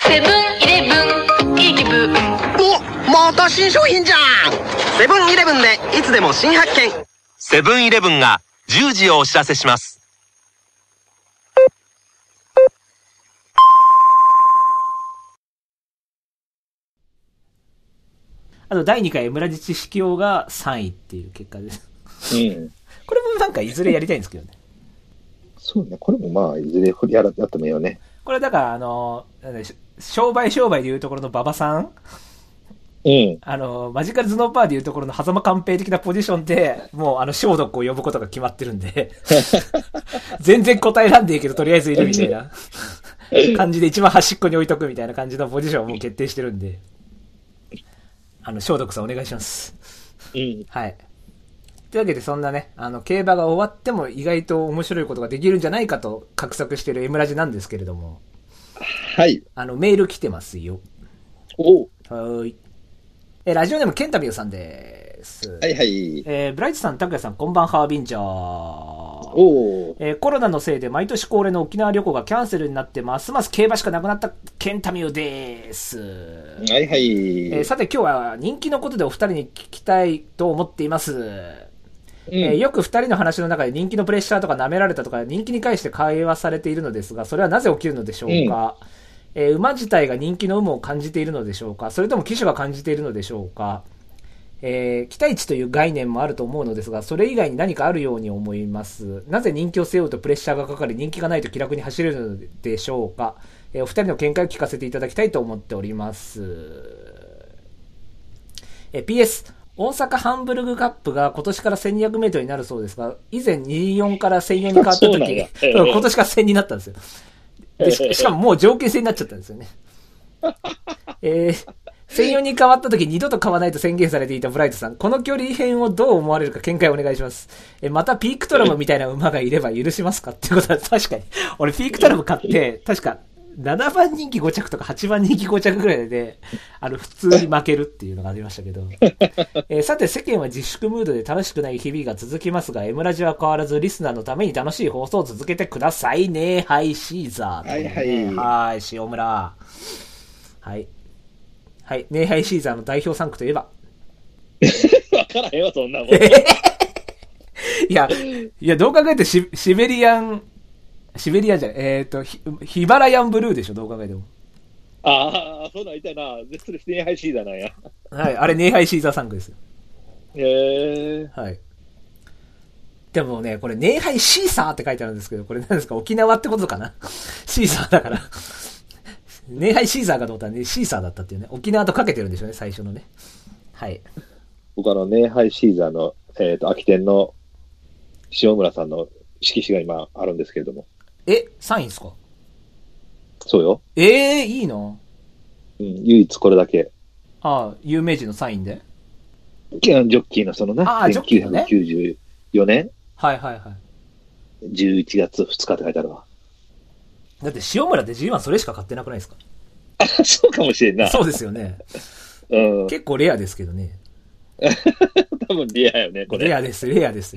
セブンイレブンいい気分。 お、また新商品じゃん。セブンイレブンでいつでも新発見。 セブンイレブンが10時をお知らせします。 あと第2回村地知識王が3位っていう結果です。これもなんかいずれやりたいんですけどね。 そうね、これもまあいずれやってもいいよね。 これだから商売でいうところの馬場さん、マジカル頭脳パーでいうところの狭間寛平的なポジションでもう消毒を呼ぶことが決まってるんで全然答えらんでいいけどとりあえずいるみたいな感じで一番端っこに置いとくみたいな感じのポジションをもう決定してるんで、消毒さんお願いします。はい。というわけでそんなね、競馬が終わっても意外と面白いことができるんじゃないかと画策している M ラジなんですけれども。 はい。 メール来てますよ。 おはーい。ラジオネームケンタビューさんです。 はいはい。 ブライトさん、タクヤさん、こんばんはービンジャー。コロナのせいで毎年恒例の沖縄旅行がキャンセルになってますます競馬しかなくなったケンタミューです。 はいはい。 さて今日は人気のことでお二人に聞きたいと思っています。よく二人の話の中で人気のプレッシャーとか舐められたとか人気に関して会話されているのですが、それはなぜ起きるのでしょうか。馬自体が人気の有無を感じているのでしょうか、それとも騎手が感じているのでしょうか。期待値という概念もあると思うのですが、それ以外に何かあるように思います。なぜ人気を背負うとプレッシャーがかかり、人気がないと気楽に走れるのでしょうか。お二人の見解を聞かせていただきたいと思っております。PS、大阪ハンブルグカップが今年から1200メートルになるそうですが、以前24から1004に変わった時、今年から1000になったんですよ。で しかももう条件制になっちゃったんですよね。1004に変わった時二度と買わないと宣言されていたブライトさん、この距離変をどう思われるか見解をお願いします。またピークトラムみたいな馬がいれば許しますかっていうことは確かに俺ピークトラム買って確か7番人気5着とか8番人気5着ぐらいで普通に負けるっていうのがありましたけど、さて世間は自粛ムードで楽しくない日々が続きますが、Mラジは変わらずリスナーのために楽しい放送を続けてくださいね。はいシーザー、 はいはいはい、塩村、はいはい、ネイハイシーザーの代表3区といえばわからへんわそんなもんいやどう考えてシベリアンじゃない、ヒバラヤンブルーでしょ、どう考えても。 ああ、そうなんいたな。それネイハイシーザーなんや。 はい、あれネイハイシーザー3区ですよ。 はい。 でもね、これネイハイシーサーって書いてあるんですけど、これ何ですか、沖縄ってことかなシーサーだからネイハイシーザーかと思ったらね、シーサーだったっていうね、沖縄とかけてるんでしょうね、最初のね。はい。 僕ネイハイシーザーの、空き店の塩村さんの色紙が今あるんですけれども。 サインですか？ そうよ。 いいの？ 唯一これだけ。 ああ、有名人のサインで？ ジョッキーのそのな、1994年、 はいはいはい。 11月2日って書いてあるわ。 だって塩村って G1 それしか買ってなくないですか？ そうかもしれんな。 そうですよね。結構レアですけどね。 多分レアよね、これ。 レアですよ。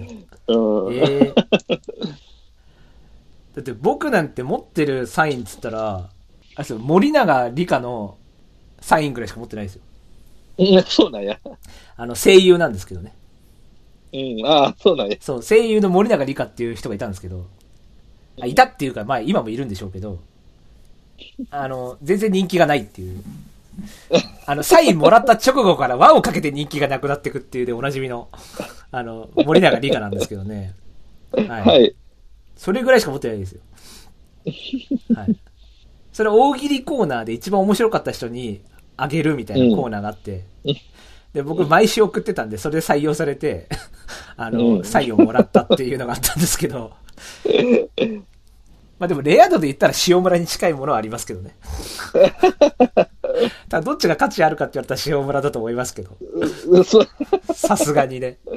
だって僕なんて持ってるサインっつったら、森永理香のサインぐらいしか持ってないですよ。 そうなんや。 声優なんですけどね。 そうなんや。 そう、声優の森永理香っていう人がいたんですけど、いたっていうか、まあ今もいるんでしょうけど、全然人気がないっていう。サインもらった直後から輪をかけて人気がなくなっていくっていうでおなじみの、森永理香なんですけどね。はい。それぐらいしか持ってないですよ。はい。それ大喜利コーナーで一番面白かった人にあげるみたいなコーナーがあって、で、僕毎週送ってたんで、それで採用されて、サインをもらったっていうのがあったんですけど、まあでもレア度で言ったら塩村に近いものはありますけどね。ただどっちが価値あるかって言われたら塩村だと思いますけど。さすがにね。と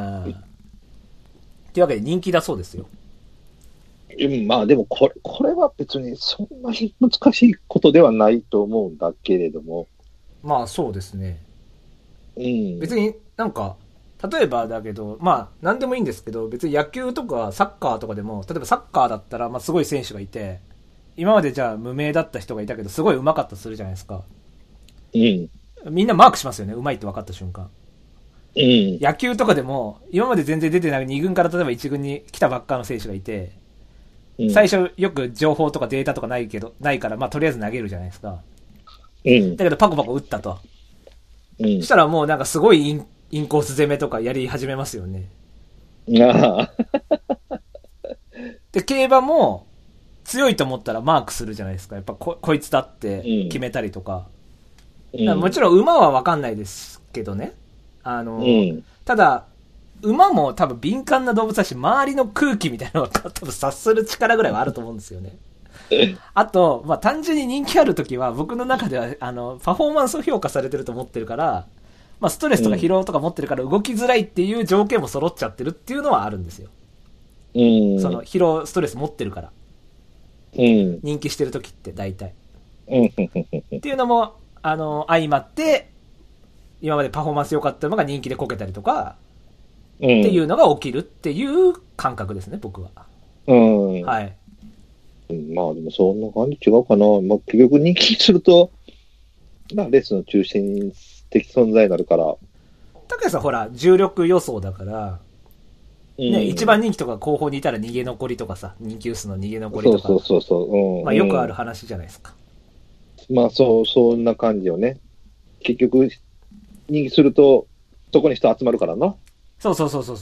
いうわけで人気だそうですよ。 まあでもこれは別にそんなに難しいことではないと思うんだけれども。 まあそうですね。別になんか、例えばだけど、まあ何でもいいんですけど、別に野球とかサッカーとかでも、例えばサッカーだったら、まあすごい選手がいて、 今までじゃあ無名だった人がいたけど、すごい上手かったとするじゃないですか。 うん。 みんなマークしますよね。上手いって分かった瞬間。 うん。 野球とかでも、今まで全然出てない2軍から例えば1軍に来たばっかの選手がいて、最初よく情報とかデータとかないから、まあとりあえず投げるじゃないですか。 うん。 だけどパコパコ打ったと。 うん。 そしたらもうなんかすごいインコース攻めとかやり始めますよね。 ああ。 で、競馬も強いと思ったらマークするじゃないですか。やっぱこいつだって決めたりとか。もちろん馬は分かんないですけどね。ただ、馬も多分敏感な動物だし、周りの空気みたいなのが多分察する力ぐらいはあると思うんですよね。あと、まあ、単純に人気あるときは、僕の中では、パフォーマンスを評価されてると思ってるから、まあ、ストレスとか疲労とか持ってるから動きづらいっていう条件も揃っちゃってるっていうのはあるんですよ。その疲労、ストレス持ってるから。人気してるときって大体。っていうのも、相まって、今までパフォーマンス良かったのが人気でこけたりとか、っていうのが起きるっていう感覚ですね、僕は。はい。 まあでもそんな感じ違うかな。まあ結局人気すると、レースの中心的存在になるから。 高橋さんほら、重力予想だから、ね、一番人気とか後方にいたら逃げ残りとかさ、人気薄の逃げ残りとか。 そう。 まあよくある話じゃないですか。 まあそんな感じよね。結局、人気すると、そこに人集まるからな。 そう。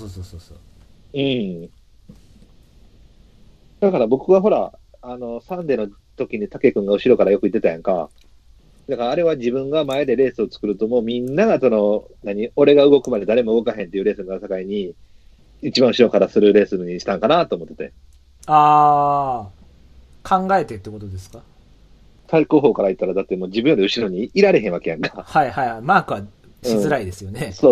だから僕はほら、サンデーの時に竹君が後ろからよく言ってたやんか。だからあれは自分が前でレースを作るともうみんなが俺が動くまで誰も動かへんっていうレースの戦いに、一番後ろからするレースにしたんかなと思ってて。 考えてってことですか？ 最高峰から言ったらだってもう自分より後ろにいられへんわけやんか。 はい。マークはしづらいですよね。 そう。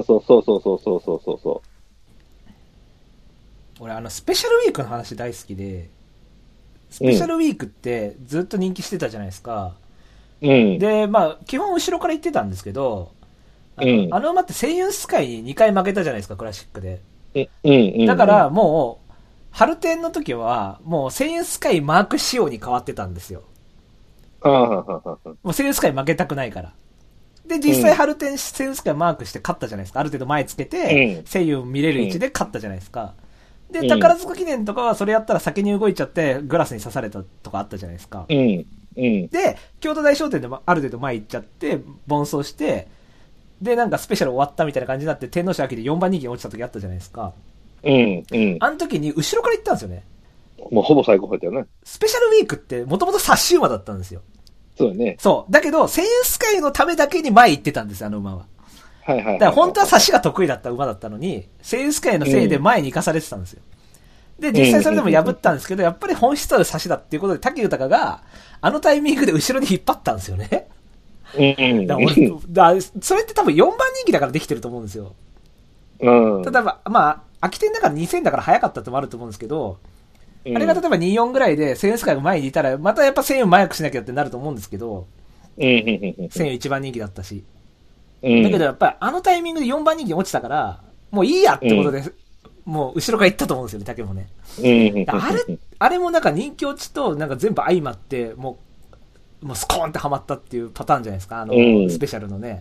俺スペシャルウィークの話大好きで、スペシャルウィークってずっと人気してたじゃないですか。で、まあ、基本後ろから言ってたんですけど、馬ってセイユンスカイに2回負けたじゃないですか、クラシックで。だからもう、春天の時は、もうセイユンスカイマーク仕様に変わってたんですよ。もうセイユンスカイ負けたくないから。で、実際春天セイユンスカイマークして勝ったじゃないですか。ある程度前つけて、セイユン見れる位置で勝ったじゃないですか。で、宝塚記念とかはそれやったら先に動いちゃってグラスに刺されたとかあったじゃないですか。で、京都大商店でもある程度前行っちゃって、奔走して、で、なんかスペシャル終わったみたいな感じになって、天皇賞秋で4番人気に落ちた時あったじゃないですか。あの時に後ろから行ったんですよね。 もうほぼ最高入ったよね。 スペシャルウィークってもともと冊子馬だったんですよ。 そうだね。 そう。だけど、セイユンスカイのためだけに前行ってたんです、あの馬は。 だから本当は冊子が得意だった馬だったのに、セイユンスカイのせいで前に行かされてたんですよ。で、実際それでも破ったんですけど、やっぱり本質ある冊子だっていうことで、武豊が、あのタイミングで後ろに引っ張ったんですよね。それって多分4番人気だからできてると思うんですよ。例えば、まあ、秋天だから2000だから早かったってもあると思うんですけど、あれが例えば24ぐらいで、セイユンスカイが前にいたら、またやっぱセイユン早くしなきゃってなると思うんですけど、セイユン一番人気だったし。だけどやっぱりあのタイミングで4番人気に落ちたから、もういいやってことで、もう後ろから行ったと思うんですよね、竹もね。あれもなんか人気落ちとなんか全部相まって、もうスコーンってハマったっていうパターンじゃないですか、スペシャルのね。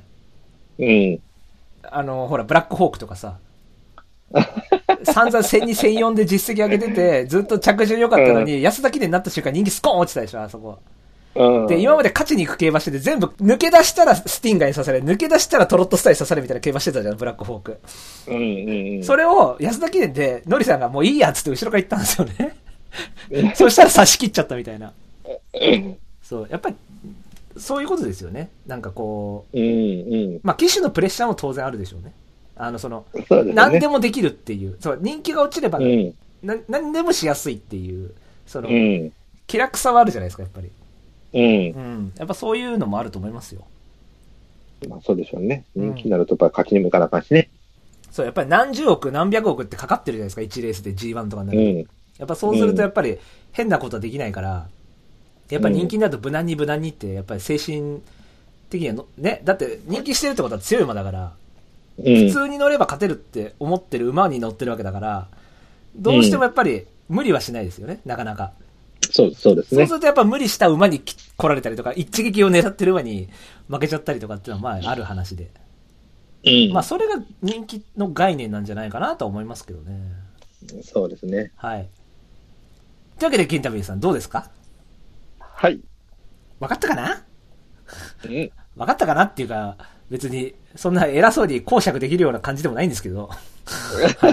ほら、ブラックホークとかさ、散々1002、1004で実績上げてて、ずっと着順良かったのに、安田記念になった瞬間人気スコーン落ちたでしょ、あそこ。で、今まで勝ちに行く競馬してて、全部抜け出したらスティンガーに刺され、抜け出したらトロットスタイル刺されみたいな競馬してたじゃん、ブラックホーク。それを安田記念で、ノリさんがもういいやっつって後ろから行ったんですよね。そしたら差し切っちゃったみたいな。そう、やっぱり、そういうことですよね。なんかこう、まあ、騎手のプレッシャーも当然あるでしょうね。何でもできるっていう、そう、人気が落ちれば、何でもしやすいっていう、気楽さはあるじゃないですか、やっぱり。やっぱそういうのもあると思いますよ。 まあそうでしょうね。人気になるとやっぱり勝ちに向かなあかんしね。 そう、やっぱり何十億何百億ってかかってるじゃないですか、1レースで G1 とかになると。やっぱそうするとやっぱり変なことはできないから、やっぱり人気になると無難に無難にって、やっぱり精神的にはね、だって人気してるってことは強い馬だから、普通に乗れば勝てるって思ってる馬に乗ってるわけだから、どうしてもやっぱり無理はしないですよね、なかなか。 そうですねそうす。るとやっぱ無理した馬に来られたりとか、一撃を狙ってる馬に負けちゃったりとかっていうのはまあある話で。 うん。 まあそれが人気の概念なんじゃないかなと思いますけどね。 そうですね。 はい。というわけで、ケンタビーさんどうですか？ はい。 分かったかな？ うん。 分かったかなっていうか、別にそんな偉そうに講釈できるような感じでもないんですけど。はい。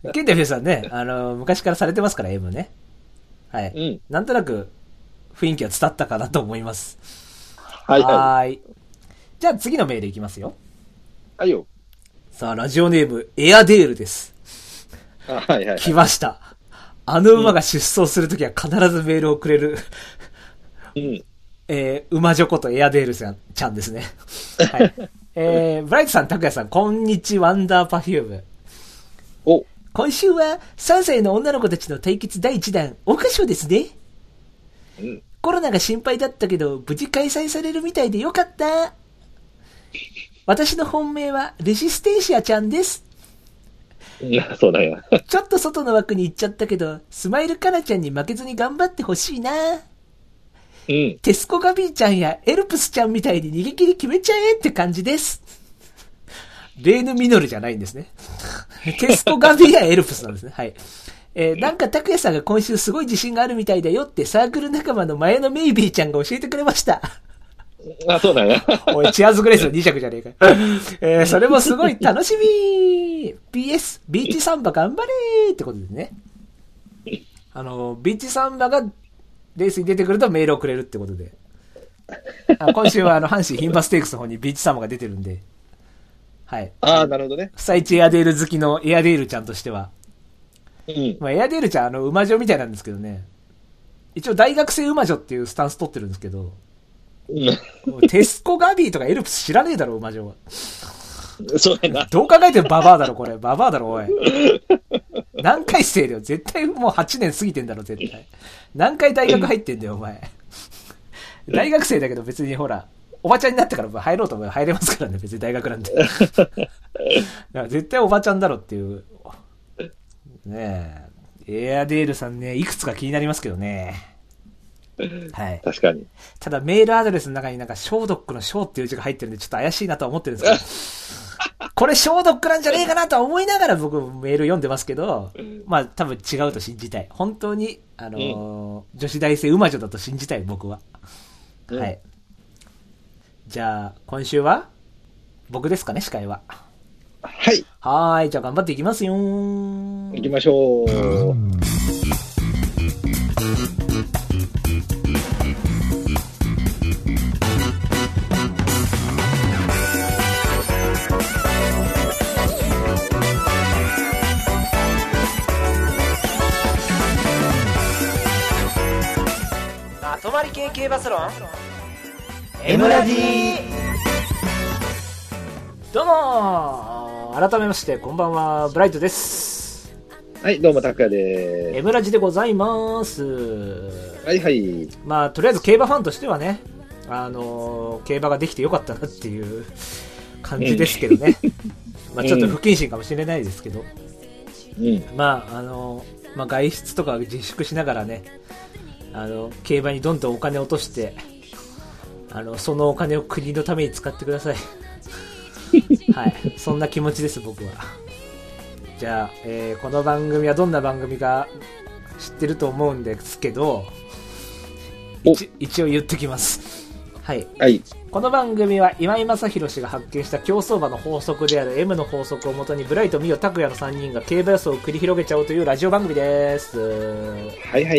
ケンタビーさんね、昔からされてますから、M ね。はい。 うん。 なんとなく雰囲気は伝わったかなと思います。 はいーい。じゃあ次のメールいきますよ。 はいよ。 さあ、ラジオネーム、エアデールです。 はいはい。 来ました。あの馬が出走するときは必ずメールをくれる、 うん。 馬女ことエアデールちゃんですね。はい。ブライトさん、タクヤさん、こんにちは、ワンダーパフューム。 お。 今週は3歳の女の子たちの対決第1弾、桜花賞ですね。 うん。 コロナが心配だったけど、無事開催されるみたいでよかった。私の本命はレジステンシアちゃんです。 そうなんや。 ちょっと外の枠に行っちゃったけど、スマイルカナちゃんに負けずに頑張ってほしいな。 うん。 テスコガビーちゃんやエルプスちゃんみたいに逃げ切り決めちゃえって感じです。レーヌミノルじゃないんですね。テスコガビーやエルプスなんですね。はい。なんか拓也さんが今週すごい自信があるみたいだよってサークル仲間の前のメイビーちゃんが教えてくれました。 あ、そうなんや。 おい、チアーズグレースの2着じゃねえか。それもすごい楽しみ !PS、ビーチサンバ頑張れーってことですね。ビーチサンバがレースに出てくるとメールをくれるってことで。今週は阪神牝馬ステークスの方にビーチサンバが出てるんで。はい。 ああ、なるほどね。 不採地エアデール好きのエアデールちゃんとしては。 うん。 まあ、エアデールちゃん馬女みたいなんですけどね。一応大学生馬女っていうスタンス取ってるんですけど。テスコガビーとかエルプス知らねえだろ、馬女は。 そうやな。 どう考えてもババアだろ、これ。ババアだろ、おい。何回生だよ。絶対もう8年過ぎてんだろ、絶対。何回大学入ってんだよ、お前。大学生だけど別にほら、おばちゃんになってから入ろうと思えば入れますからね、別に大学なんて。だから絶対おばちゃんだろっていう。ねえ。エアデールさんね、いくつか気になりますけどね。はい。 確かに。 ただメールアドレスの中になんかショードックのショーっていう字が入ってるんでちょっと怪しいなとは思ってるんですけど、これショードックなんじゃねえかなとは思いながら僕メール読んでますけど、まあ多分違うと信じたい。本当に、女子大生馬女だと信じたい僕は。はい。じゃあ、今週は僕ですかね、司会は。 はい。 はーい、じゃあ頑張っていきますよー。 行きましょう。 泊まり系競馬サロン M ラジどうもー、改めましてこんばんは、ブライトです。 はい、どうも、拓也で M ラジでございます。 す。はいはい。 まあとりあえず競馬ファンとしてはね、競馬ができてよかったなっていう感じですけどね。まあちょっと不謹慎かもしれないですけど、まあまあ外出とか自粛しながらね、競馬にどんどんお金を落として、そのお金を国のために使ってください。はい、そんな気持ちです僕は。じゃあ、この番組はどんな番組か知ってると思うんですけど、一応言ってきます。はい。 はい。 この番組は今井正弘氏が発見した競走馬の法則である M の法則をもとにブライト、ミオ、拓也の3人が競馬予想を繰り広げちゃおうというラジオ番組です。 はいはい。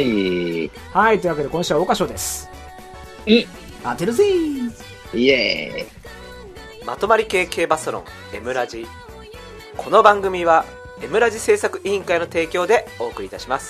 はい、というわけで今週は桜花賞です。当てるぜー。 イエーイ。 まとまり系競馬サロン M ラジ。この番組は M ラジ制作委員会の提供でお送りいたします。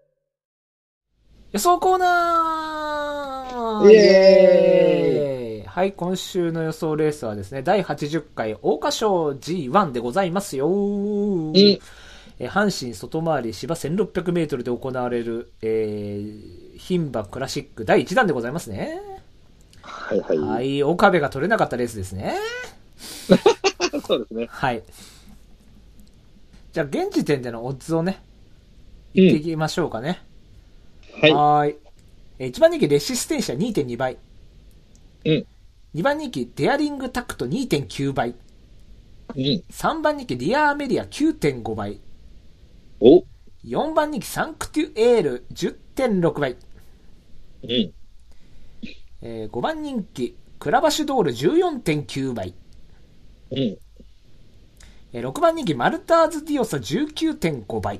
予想コーナーイエはい、今週の予想レースはですね、第80回桜花賞 G1 でございますよ。阪神外回り芝1600メートルで行われる、牝馬クラシック第1弾でございますね。 はいはい。 はい、岡部が取れなかったレースですね。 そうですね。 はい。じゃあ、現時点でのオッズをね、言っていきましょうかね。 はい。 はい。1番人気レシステンシア 2.2 倍。2番人気デアリングタクト 2.9 倍。3番人気リアーメリア 9.5 倍。4番人気サンクテュエール 10.6 倍。5番人気クラバシュドール 14.9 倍。6番人気マルターズディオサ 19.5 倍。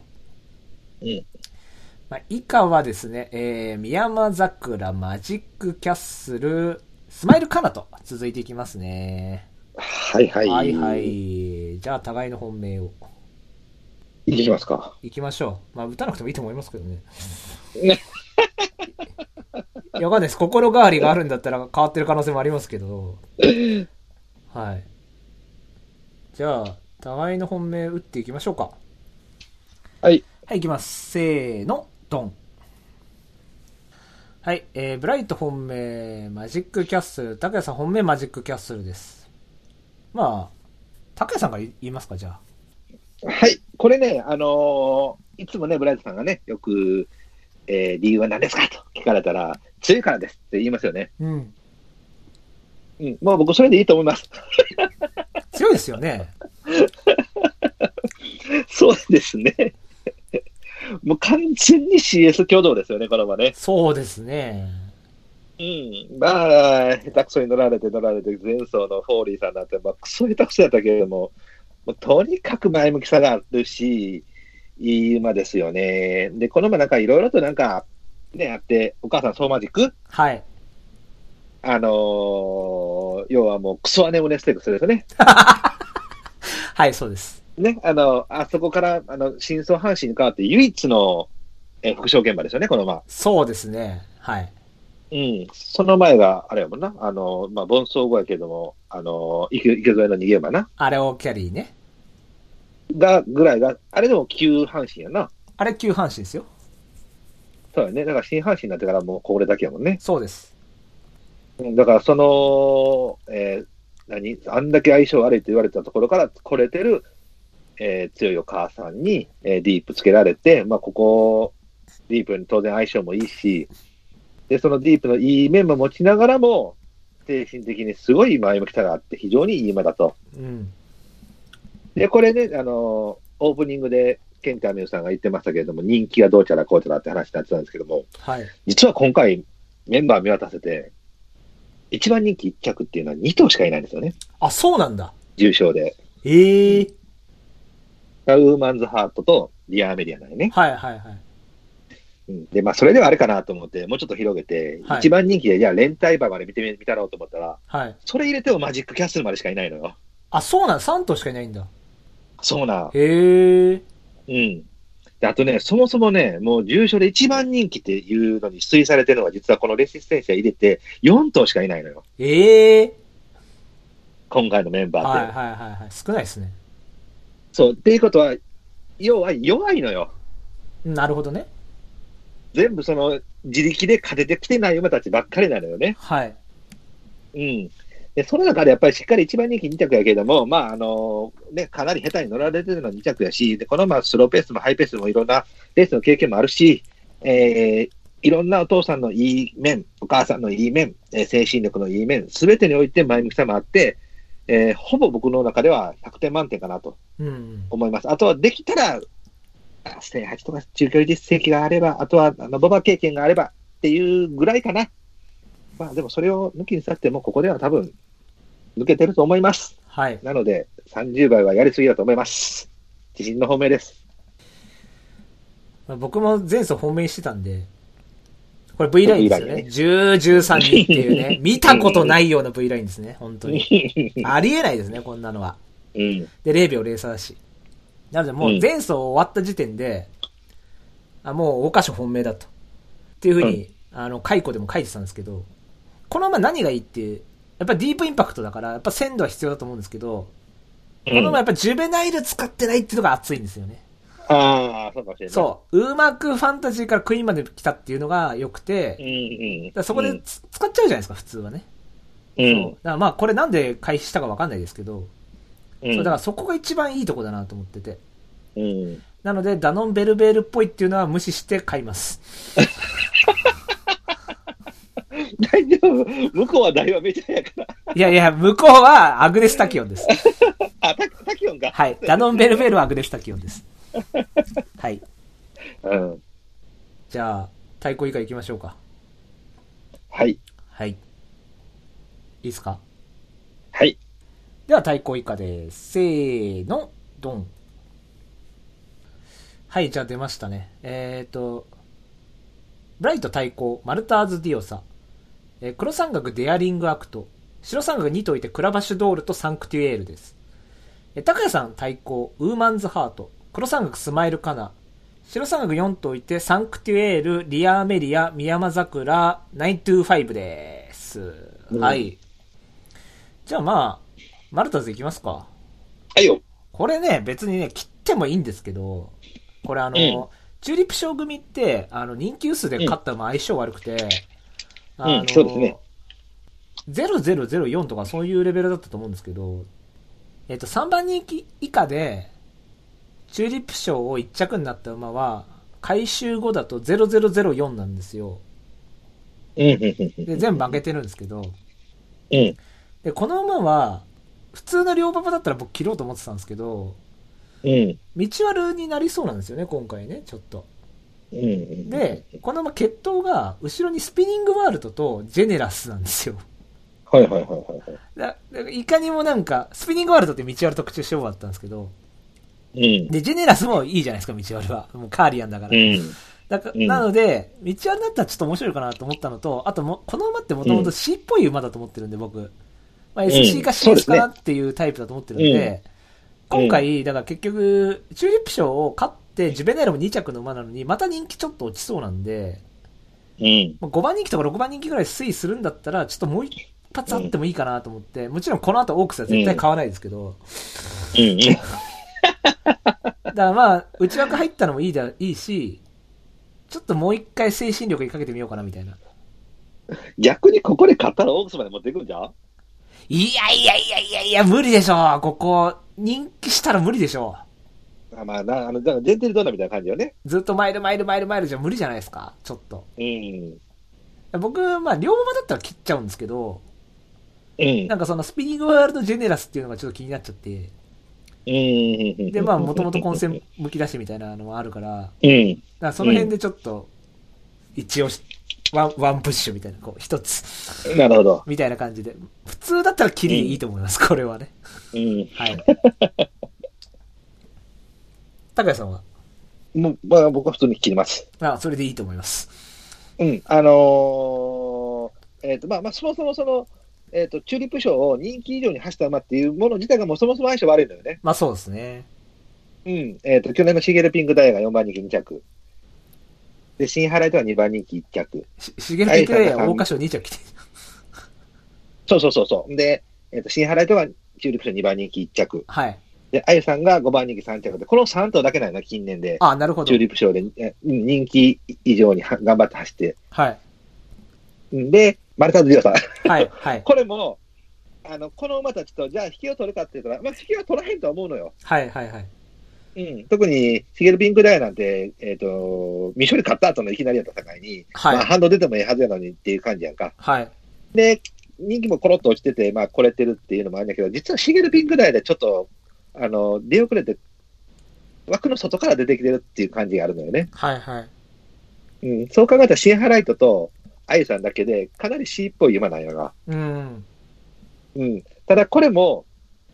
以下はですね、ミヤマザクラ、マジックキャッスル、スマイルカナと続いていきますね。 はいはい。 はいはい。じゃあ、互いの本命を。 いきますか。 いきましょう。まあ、打たなくてもいいと思いますけどね。いや、わかんないです。心変わりがあるんだったら変わってる可能性もありますけど。はい。じゃあ、互いの本命打っていきましょうか。 はい。 はい、いきます。せーの、ドン。はい、ブライト本命、マジックキャッスル、拓也さん本命マジックキャッスルです。まあ、拓也さんから言いますか、じゃあ。 はい、これね、いつもね、ブライトさんがね、よく、理由は何ですかと聞かれたら、強いからですって言いますよね。もう僕それでいいと思います。 強いですよね。 そうですね。もう完全に CS 挙動ですよね、この馬ね。 そうですね。 まあ、下手くそに乗られて、前走のフォーリーさんなんて、まあ、クソ下手くそやったけれども、もうとにかく前向きさがあるし、いい馬ですよね。で、この馬なんかいろいろとなんか、ね、あって、お母さんソーマジック？ はい。 要はもうクソアネモネステークスですよね。 はい、そうです。 ね、あそこから、新装阪神に変わって唯一の、副賞現場ですよね、この馬。 そうですね。はい。 その前が、あれやもんな、まあ、盆走後やけども、池添の逃げ馬な。 あれをキャリーね。 ぐらいが、あれでも旧阪神やな。 あれ旧阪神ですよ。 そうやね。だから新阪神になってからもうこれだけやもんね。 そうです。 だからその、あんだけ相性悪いと言われたところから来れてる、強いお母さんに、ディープつけられて、まあ、ここ、ディープに当然相性もいいし、で、そのディープのいい面も持ちながらも、精神的にすごい前向きさがあって、非常にいい馬だと。で、これね、オープニングで、ケンタミューさんが言ってましたけれども、人気がどうちゃらこうちゃらって話になってたんですけども、 はい。 実は今回、メンバー見渡せて、一番人気1着っていうのは2頭しかいないんですよね。 あ、そうなんだ。 重賞で。 ウーマンズハートとリアーメリアなんよね。 はいはいはい。 で、まあ、それではあれかなと思って、もうちょっと広げて、 はい、 一番人気で、じゃあ、連帯馬まで見たろうと思ったら、 はい。 それ入れてもマジックキャッスルまでしかいないのよ。 あ、そうなん、3頭しかいないんだ。 そうなん。 へえ。 で、あとね、そもそもね、もう重賞で一番人気っていうのに推されてるのは、実はこのレシステンシア入れて、4頭しかいないのよ。今回のメンバーって。 はいはいはい。少ないですね。 そう。っていうことは、要は弱いのよ。 なるほどね。 全部その自力で勝ててきてない馬たちばっかりなのよね。 はい。 で、その中でやっぱりしっかり一番人気2着やけれども、まあね、かなり下手に乗られてるのは2着やし、で、このスローペースもハイペースもいろんなレースの経験もあるし、いろんなお父さんのいい面、お母さんのいい面、精神力のいい面、すべてにおいて前向きさもあって、ほぼ僕の中では100点満点かなと思います。あとはできたら、1008とか中距離実績があれば、あとはボバ経験があればっていうぐらいかな。まあでもそれを抜きにさっても、ここでは多分抜けてると思います。 はい。 なので、30倍はやりすぎだと思います。自信の本命です。 僕も前走本命してたんで、これ V ラインですよね。10、13人っていうね、見たことないような V ラインですね、本当に。ありえないですね、こんなのは。で、0秒03だし。なのでもう前走終わった時点で、もう桜花賞本命だと。っていうふうに、解雇でも書いてたんですけど、この馬何がいいってやっぱりディープインパクトだから、やっぱ鮮度は必要だと思うんですけど、このやっぱジュベナイル使ってないっていうのが熱いんですよね。 ああ、そうかもしれない。 そう。うまくファンタジーからクイーンまで来たっていうのが良くて、だからそこで使っちゃうじゃないですか、普通はね。そう。だからまあこれなんで開始したかわかんないですけど、そうだからそこが一番いいとこだなと思ってて。なので、ダノンベルベールっぽいっていうのは無視して買います。 大丈夫。向こうは大和メジャーやから。 いやいや、向こうはアグネスタキオンです。 あ、タキオンか。 はい。ダノンベルベールはアグネスタキオンです。はい。じゃあ、太鼓以下行きましょうか。 はい。 はい。いいですか？ はい。 では、太鼓以下です。せーの、ドン。はい、じゃあ出ましたね。ブライト対抗、マルターズディオサ。黒三角デアリングアクト。白三角2といてクラバッシュドールとサンクテュエールです。高谷さん対抗、ウーマンズハート。黒三角スマイルカナ。白三角4といてサンクテュエール、リアーメリア、ミヤマザクラ、925です。はい。じゃあまあ、マルターズいきますか。 はいよ。 これね、別にね、切ってもいいんですけど、これチューリップ賞組って、人気薄で勝った馬相性悪くて、 そうですね。 0004とかそういうレベルだったと思うんですけど、3番人気以下で、チューリップ賞を1着になった馬は、回収後だと0004なんですよ。で、全部負けてるんですけど、で、この馬は、普通の両馬場だったら僕切ろうと思ってたんですけど、道悪になりそうなんですよね、今回ね、ちょっと。で、この決闘が、後ろにスピニングワールドとジェネラスなんですよ。いかにもなんか、スピニングワールドって道悪特注勝負だったんですけど、で、ジェネラスもいいじゃないですか、道悪は。もうカーリアンだから。なので、道悪だったらちょっと面白いかなと思ったのと、あとこの馬ってもともと C っぽい馬だと思ってるんで、僕。まあ、SC か CS かなっていうタイプだと思ってるんで、今回、だから結局、チューリップ賞を勝って、ジュベネルも2着の馬なのに、また人気ちょっと落ちそうなんで、5番人気とか6番人気ぐらい推移するんだったら、ちょっともう一発あってもいいかなと思って、もちろんこの後オークスは絶対買わないですけど、だからまあ、内枠入ったのもいいし、ちょっともう一回精神力にかけてみようかなみたいな。 逆にここで勝ったらオークスまで持っていくんじゃん？ いや、無理でしょ。ここ、人気したら無理でしょ。 まあジェンテルドーナみたいな感じよね。 ずっとマイルじゃ無理じゃないですか、ちょっと。僕、まあ、両馬だったら切っちゃうんですけど、なんかそのスピニングワールドジェネラスっていうのがちょっと気になっちゃって、で、まあ、もともと混戦むき出しみたいなのもあるから、だからその辺でちょっと、一応ワンプッシュみたいな、こう、一つ。 なるほど。 みたいな感じで。普通だったら切りでいいと思います、これはね。はい。高谷さんは？ もう、まあ、僕は普通に切ります。 それでいいと思います。 まあ、そもそもその、チューリップ賞を人気以上に走った馬っていうもの自体がもうそもそも相性悪いんだよね。 まあそうですね。 去年のシゲルピンクダイヤが4番人気2着。で、新ハライトは2番人気1着。 シゲルピンクダイヤは桜花賞2着来てそう。で、新ハライトはチューリップ賞2番人気1着。 はい。 で、あゆさんが5番人気3着で、この3頭だけないな、近年で。 なるほど。 チューリップ賞で人気以上に頑張って走って。 はい。 で、マルターズディオさん。 はい。 これも、この馬たちと、じゃあ引きを取るかって言ったら、まあ引きは取らへんとは思うのよ。 はい。 特に、シゲルピンクダイヤなんて、ミショル勝った後のいきなりやった境に、まあ、ハンド出てもいいはずやのにっていう感じやんか。 はい。 で、人気もコロッと落ちてて、まあ、これてるっていうのもあるんだけど、実はシゲルピンクダイヤでちょっと、出遅れて、枠の外から出てきてるっていう感じがあるのよね。 はい。 そう考えたら、シンハライトとアイさんだけで、かなり C っぽい馬なんやが。ただ、これも、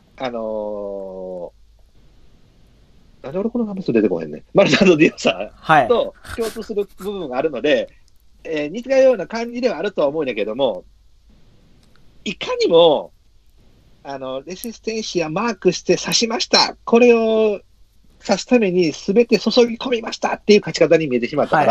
なんで俺この話出てこへんね。マルタード・ディオさんと共通する部分があるので、似たような感じではあるとは思うんだけども、いかにも、レシステンシアマークして刺しました。これを刺すために全て注ぎ込みましたっていう勝ち方に見えてしまったから、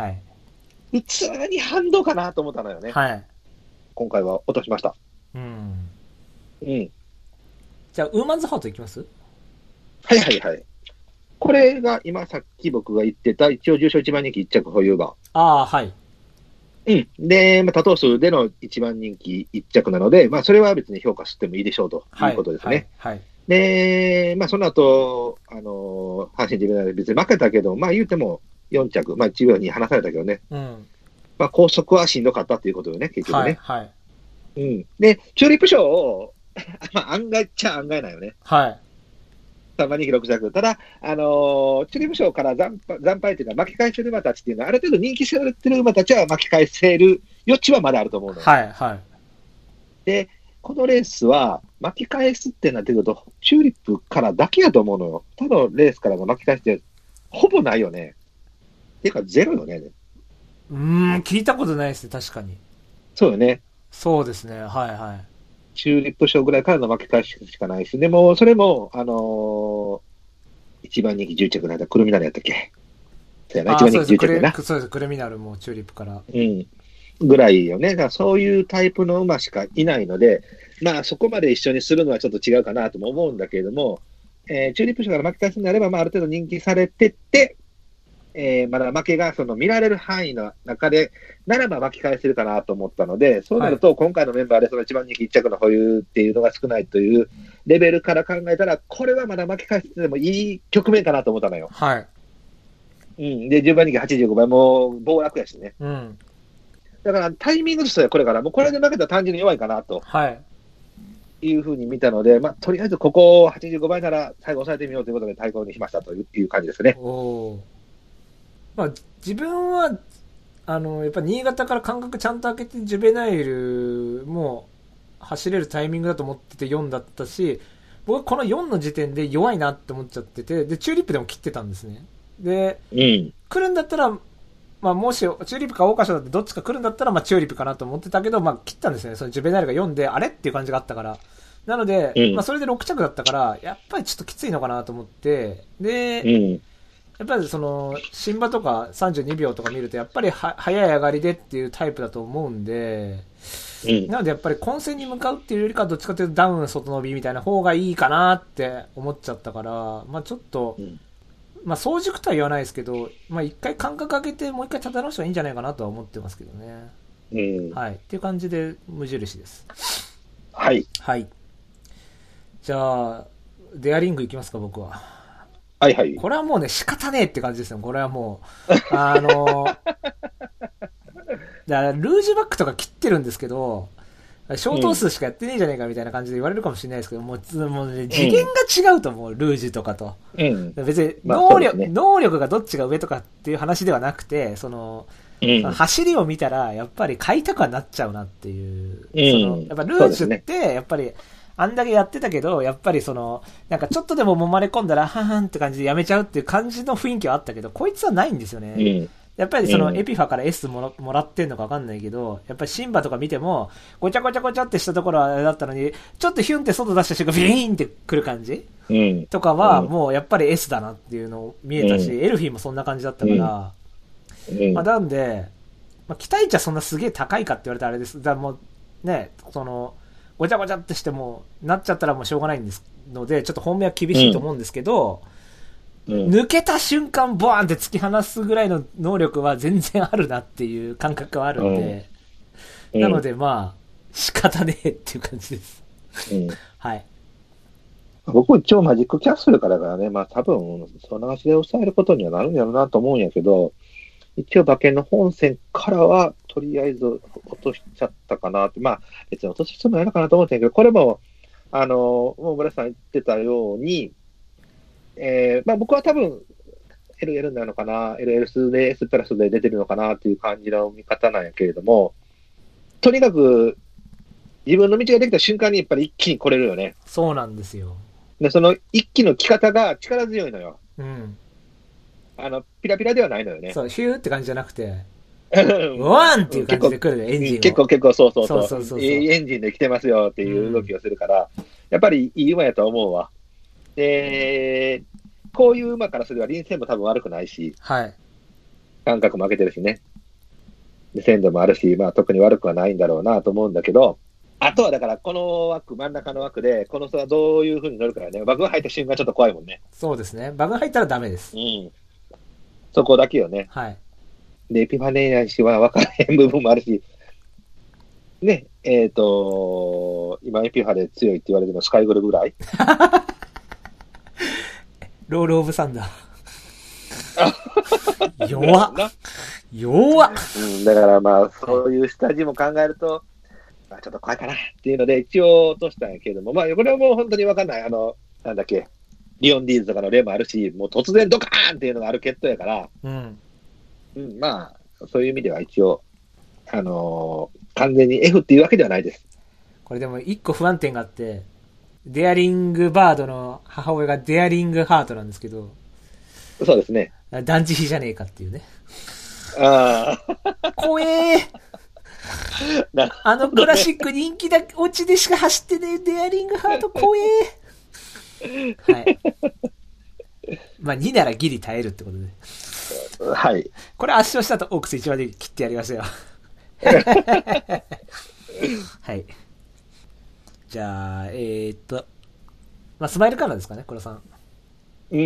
普通に反動かなと思ったのよね。今回は落としました。 うん。 うん。 じゃあ、ウーマンズハートいきます？ はいはいはい。これが今さっき僕が言ってた、一応重賞1番人気1着保有馬。 ああ、はい。 うん。で、多頭数での1番人気1着なので、それは別に評価してもいいでしょうということですね。 はい。はい。 で、その後、阪神ジェネラル別に負けたけど、言うても4着、1秒に離されたけどね。 うん。 高速はしんどかったっていうことよね、結局ね。 はい。はい。 うん。で、チューリップ賞を、案外っちゃ案外なんよね。 はい。 3番人気6着。ただ、チューリップ賞から惨敗というか、巻き返せる馬たちっていうのは、ある程度人気知られてる馬たちは巻き返せる余地はまだあると思うのよ。 はい。はい。 で、このレースは巻き返すってなってくると、チューリップからだけやと思うのよ。他のレースからの巻き返しってほぼないよね。ていうかゼロよね。 聞いたことないですね、確かに。 そうよね。 そうですね、はいはい。 チューリップ賞ぐらいからの巻き返ししかないし、でも、それも、一番人気10着なんだ、クルミナルやったっけ？そうやな、一番人気10着やな。 そうです、クルミナルもチューリップから。 うん。ぐらいよね。だからそういうタイプの馬しかいないので、そこまで一緒にするのはちょっと違うかなとも思うんだけれども、チューリップ賞から巻き返すのであれば、ある程度人気されてて、まだ負けが見られる範囲の中で、ならば巻き返せるかなと思ったので、そうなると、今回のメンバーでその一番人気1着の保有っていうのが少ないというレベルから考えたら、これはまだ巻き返してもいい局面かなと思ったのよ。 はい。 うん。で、10番人気85倍、もう暴落やしね。 うん。 だからタイミングとしてはこれから、もうこれで負けたら単純に弱いかなと。 はい。 いうふうに見たので、とりあえずここ85倍なら最後抑えてみようということで対抗にしましたという感じですね。 おー。自分は、やっぱ新潟から間隔ちゃんと開けてジュベナイルも走れるタイミングだと思ってて4だったし、僕はこの4の時点で弱いなって思っちゃってて、で、チューリップでも切ってたんですね。で、来るんだったら、もし、チューリップか桜花賞だってどっちか来るんだったら、チューリップかなと思ってたけど、切ったんですね。そのジュベナイルが4で、あれっていう感じがあったから。なので、それで6着だったから、やっぱりちょっときついのかなと思って、で、やっぱり新馬とか32秒とか見ると、やっぱり早い上がりでっていうタイプだと思うんで、なのでやっぱり混戦に向かうっていうよりか、どっちかというとダウン外伸びみたいな方がいいかなって思っちゃったから、ちょっと、早熟とは言わないですけど、一回間隔空けて、もう一回立て直したらいいんじゃないかなとは思ってますけどね。はい。っていう感じで無印です。 はい。 はい。じゃあ、デアリングいきますか、僕は。 はいはい。 これはもうね、仕方ねえって感じですよ。これはもう。だからルージュバックとか切ってるんですけど、小頭数しかやってねえじゃねえかみたいな感じで言われるかもしれないですけど、もうね、次元が違うと思う、ルージュとかと。別に能力がどっちが上とかっていう話ではなくて、走りを見たら、やっぱり買いたくはなっちゃうなっていう。やっぱルージュって、やっぱり、あんだけやってたけど、やっぱりなんかちょっとでも揉まれ込んだら、はんはんって感じでやめちゃうっていう感じの雰囲気はあったけど、こいつはないんですよね。やっぱりエピファから S もらってんのかわかんないけど、やっぱりシンバとか見ても、ごちゃごちゃごちゃってしたところはあれだったのに、ちょっとヒュンって外出した瞬間、ビーンってくる感じ、とかは、もうやっぱり S だなっていうのを見えたし、エルフィーもそんな感じだったから、なんで、期待値はそんなすげえ高いかって言われたらあれです。だからもう、ね、ごちゃごちゃってしても、なっちゃったらもうしょうがないんですので、ちょっと本命は厳しいと思うんですけど、抜けた瞬間、ボーンって突き放すぐらいの能力は全然あるなっていう感覚はあるんで、なので仕方ねえっていう感じです。はい。 僕一応マジックキャッスルからね、多分、その足で抑えることにはなるんやろうなと思うんやけど、一応馬券の本線からは、とりあえず落としちゃったかなって、別に落とす必要もないのかなと思ってんけど、これも、もう村さん言ってたように、僕は多分、LL なのかな、LS で S プラスで出てるのかなっていう感じの見方なんやけれども、とにかく、自分の道ができた瞬間にやっぱり一気に来れるよね。 そうなんですよ。 で、その一気の来方が力強いのよ。ピラピラではないのよね。 そう、ヒューって感じじゃなくて、ワンっていう感じで来るね、エンジンを。 結構、そう。エンジンで来てますよっていう動きをするから、やっぱりいい馬やと思うわ。で、こういう馬からすれば臨戦も多分悪くないし、感覚も上げてるしね。で、鮮度もあるし、特に悪くはないんだろうなと思うんだけど、 あとはだから、この枠、真ん中の枠で、この人はどういう風に乗るからね、バグが入った瞬間ちょっと怖いもんね。 そうですね。バグ入ったらダメです。 うん。そこだけよね。 はい。 で、エピファネイア氏は分からへん部分もあるし、ね、今エピファで強いって言われてるのスカイグルぐらいロールオブサンダー。弱っ。弱っ。 だからまあ、そういう下地も考えると、まあ、ちょっと怖いかなっていうので、一応落としたんやけれども、まあ、これはもう本当に分かんない。なんだっけ、リオンディーズとかの例もあるし、もう突然ドカーンっていうのがある決闘やから、まあ、そういう意味では一応、完全に F っていうわけではないです。 これでも一個不安点があって、デアリングバードの母親がデアリングハートなんですけど、 そうですね。 団地比じゃねえかっていうね。 ああ。 怖えー。クラシック人気だ、オチでしか走ってねえデアリングハート怖えー。はい。まあ2ならギリ耐えるってことで。 はい。 これ圧勝したとオークス1話で切ってやりますよ。はい。じゃあ、まあ、スマイルカラーですかね、黒さん。 うん、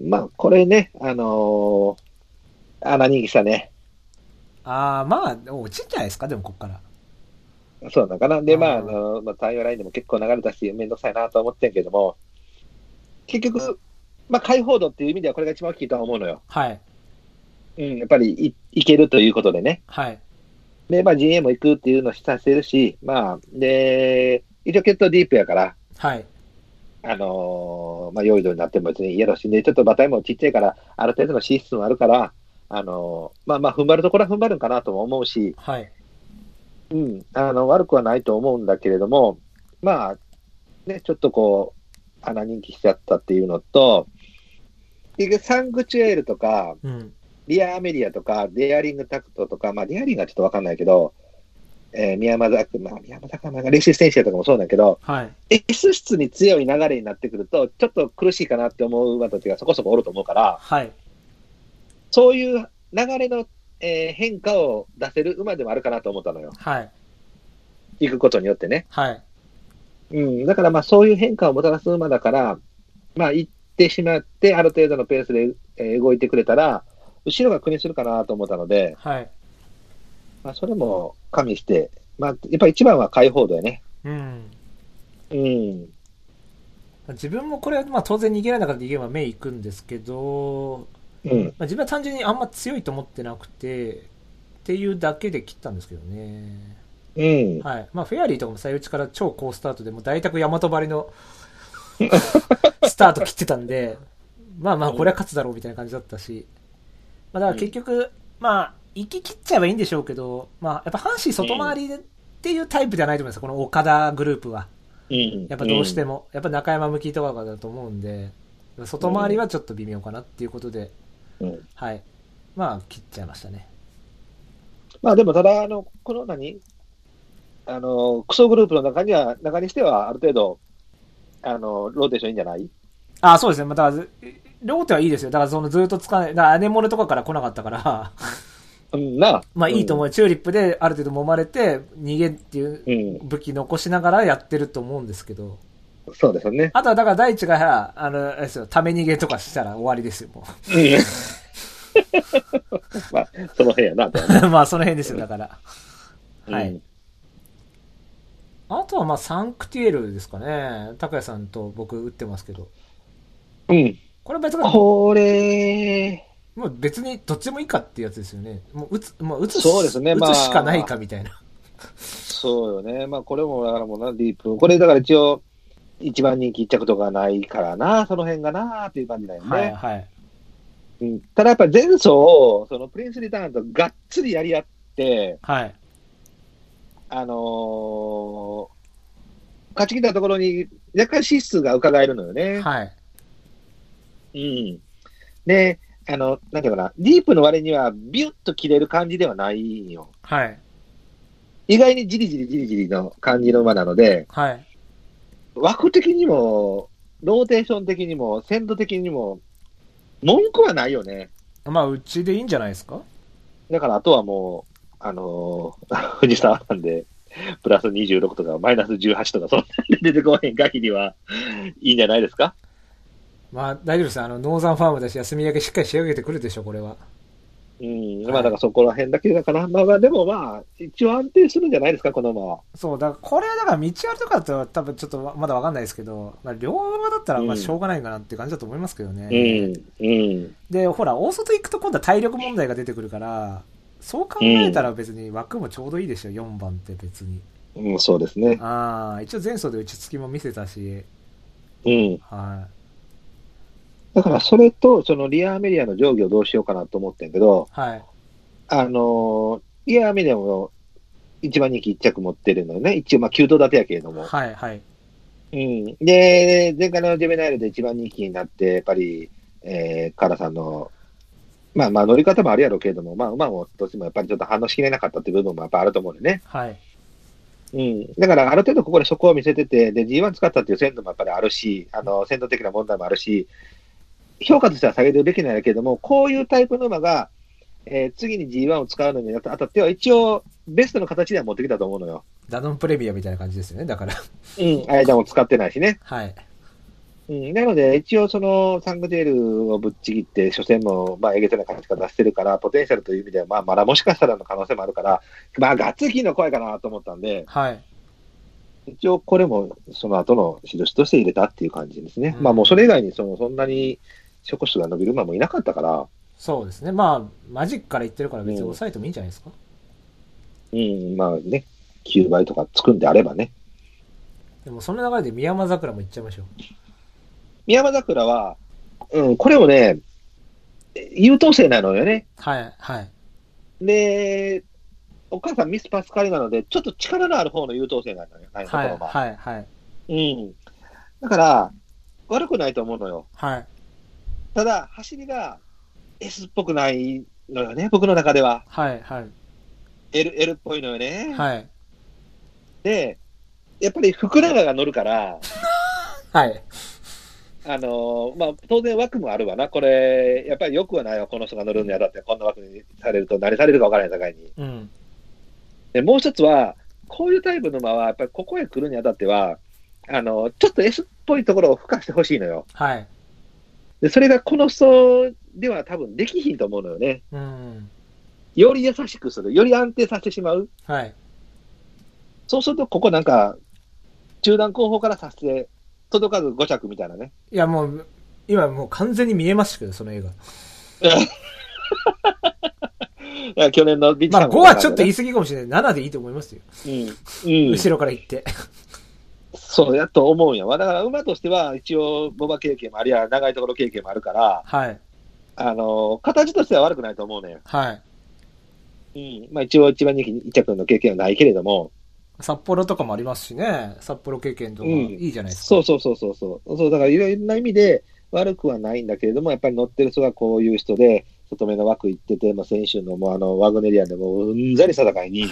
まあ、これね、人気したね。 まあ、落ちんじゃないですか、でもこっから。 そうなのかな。で、まあ、太陽ラインでも結構流れたし、めんどくさいなと思ってんけども、結局、まあ、開放度っていう意味ではこれが一番大きいとは思うのよ。 はい。 やっぱりいけるということでね。 はい。 で、まあ、陣営も行くっていうのを示唆してるし、まあ、で、一応決闘ディープやから、 はい。 まあ、用意度になっても別にいいやろし、ね、ちょっと馬体もちっちゃいから、ある程度の資質もあるから、まあ踏ん張るところは踏ん張るんかなとも思うし、 はい。 悪くはないと思うんだけれども、まあ、ね、ちょっとこう、穴人気しちゃったっていうのと、サングチュエルとか、リア・アメリアとか、デアリングタクトとか、まあ、デアリングはちょっとわかんないけど、宮山崎が練習選手とかもそうだけど、 はい、 S 質に強い流れになってくると、ちょっと苦しいかなって思う馬たちがそこそこおると思うから、 はい、 そういう流れの、変化を出せる馬でもあるかなと思ったのよ。 はい。 行くことによってね。 はい。 だからまあそういう変化をもたらす馬だから、まあ行ってしまって、ある程度のペースで、動いてくれたら、後ろが苦にするかなと思ったので、 はい。 まあそれも加味して、まあやっぱり一番は開放度やね。 自分もこれはまあ当然逃げられなかったら逃げれば目いくんですけど、まあ、自分は単純にあんま強いと思ってなくてっていうだけで切ったんですけどね。はい。まあフェアリーとかも最内から超高スタートでも大体大和張りのスタート切ってたんで、まあまあこれは勝つだろうみたいな感じだったし、まあだから結局、まあ行き切っちゃえばいいんでしょうけど、まあやっぱ阪神外回りっていうタイプではないと思います。この岡田グループは。やっぱどうしても、やっぱ中山向きとかだと思うんで、外回りはちょっと微妙かなっていうことで、はい。まあ切っちゃいましたね。 まあでもただ、このクソグループの中にしてはある程度、ローテーションいいんじゃない？ そうですね。まあ、だから、ローテはいいですよ。だからそのずっとつかない、だからアネモネとかから来なかったから、まあいいと思う。チューリップである程度揉まれて、逃げっていう武器残しながらやってると思うんですけど。 そうですよね。 あとはだから大地が、ため逃げとかしたら終わりですよ、もう。 まあ、その辺やな。 まあ、その辺ですよ、だから。はい。あとはまあ、サンクティエルですかね。高谷さんと僕打ってますけど。これ別に。 これ、 もう別にどっちでもいいかっていうやつですよね。もう打つそうですね、 打つしかないかみたいな。 そうよね。まあこれもだからもうな、ディープ。これだから一応、一番人気一着とかないからな、その辺がなっていう感じだよね。 はいはい。 ただやっぱり前走、そのプリンスリターンとがっつりやり合って、 はい。 勝ち切ったところに若干指数が伺えるのよね。 はい。 で、なんていうかな、ディープの割にはビュッと切れる感じではないよ。 はい。 意外にじりじりの感じの馬なので、 はい。 枠的にも、ローテーション的にも、鮮度的にも、文句はないよね。 まあ、うちでいいんじゃないですか？ だから、あとはもう、藤沢なんで。 プラス26とかマイナス18とか、そんなんで出てこへん限りはいいんじゃないですか。 まあ大丈夫です。ノーザンファームだし、休み明けしっかり仕上げてくるでしょ、これは。 まあだからそこら辺だけだかな。まあでもまあ、一応安定するんじゃないですか、この馬は。 そう、だからこれはだから道あるとかだと多分ちょっとまだわかんないですけど、まあ両馬だったらまあしょうがないかなっていう感じだと思いますけどね。で、ほら、大外行くと今度は体力問題が出てくるから、そう考えたら別に枠もちょうどいいでしょ、4番って別に。 そうですね。 一応前走で打ちつきも見せたし。はい。 だからそれと、そのリア・アメリアの上下をどうしようかなと思ってんけど、 はい。 リア・アメリアも一番人気1着持ってるのよね。一応まあ9頭立てやけれども。 はいはい。 で、前回のジェベナイルで一番人気になって、やっぱり、カラさんの、まあ乗り方もあるやろうけれども、まあ馬もどうしてもやっぱりちょっと反応しきれなかったっていう部分もやっぱあると思うんでね。 はい。 だからある程度ここでそこを見せてて、で、G1 使ったっていう鮮度もやっぱりあるし、鮮度的な問題もあるし、評価としては下げるべきなんやけれども、こういうタイプの馬が、次に G1 を使うのにあたっては、一応、ベストの形では持ってきたと思うのよ。 ダノンプレミアみたいな感じですよね、だから。 間も使ってないしね。 はい。 なので、一応、その、サングジェールをぶっちぎって、初戦も、まあ、えげつない感じ方してるから、ポテンシャルという意味では、まあ、まだもしかしたらの可能性もあるから、まあ、ガッツキーの声かなと思ったんで、 はい。 一応、これも、その後の印として入れたっていう感じですね。まあ、もうそれ以外に、そんなに、初個数が伸びる馬もいなかったから。 そうですね。まあ、マジックから言ってるから別に抑えてもいいんじゃないですか。 まあね、9倍とかつくんであればね。 でもその流れで宮山桜もいっちゃいましょう。 宮山桜は、これもね、優等生なのよね。 はい、はい。 で、お母さんミスパスカリなので、ちょっと力のある方の優等生なのよ。はい、 はい、はい。 だから、悪くないと思うのよ。 はい。 ただ、走りが S っぽくないのよね、僕の中では。 はい、はい。 L っぽいのよね。 はい。 で、やっぱり福永が乗るから、 はい。 まあ、当然枠もあるわな。これ、やっぱり良くはないわ。この人が乗るにあたって、こんな枠にされると、何されるか分からない境に。で、もう一つは、こういうタイプの馬は、やっぱりここへ来るにあたっては、ちょっと S っぽいところを付加してほしいのよ。 はい。 で、それがこの人では多分できひんと思うのよね。より優しくする。より安定させてしまう。 はい。 そうすると、ここなんか、中段後方からさせて、届かず5着みたいなね。 いや、もう、今もう完全に見えましたけど、その映画。 いや去年のビッチまあ5はちょっと言い過ぎかもしれない。7でいいと思いますよ。後ろから行って。 そうやと思うんやわ。だから馬としては一応ボバ経験もありゃ長いところ経験もあるから、 はい。 形としては悪くないと思うねん。 はい。 まあ一応一番人気1着の経験はないけれども。 札幌とかもありますしね。札幌経験とかいいじゃないですか。 そう、だからいろんな意味で悪くはないんだけれども、やっぱり乗ってる人がこういう人で、外目の枠行ってて、まあ、先週のもうワグネリアンでもうんざりした戦いに。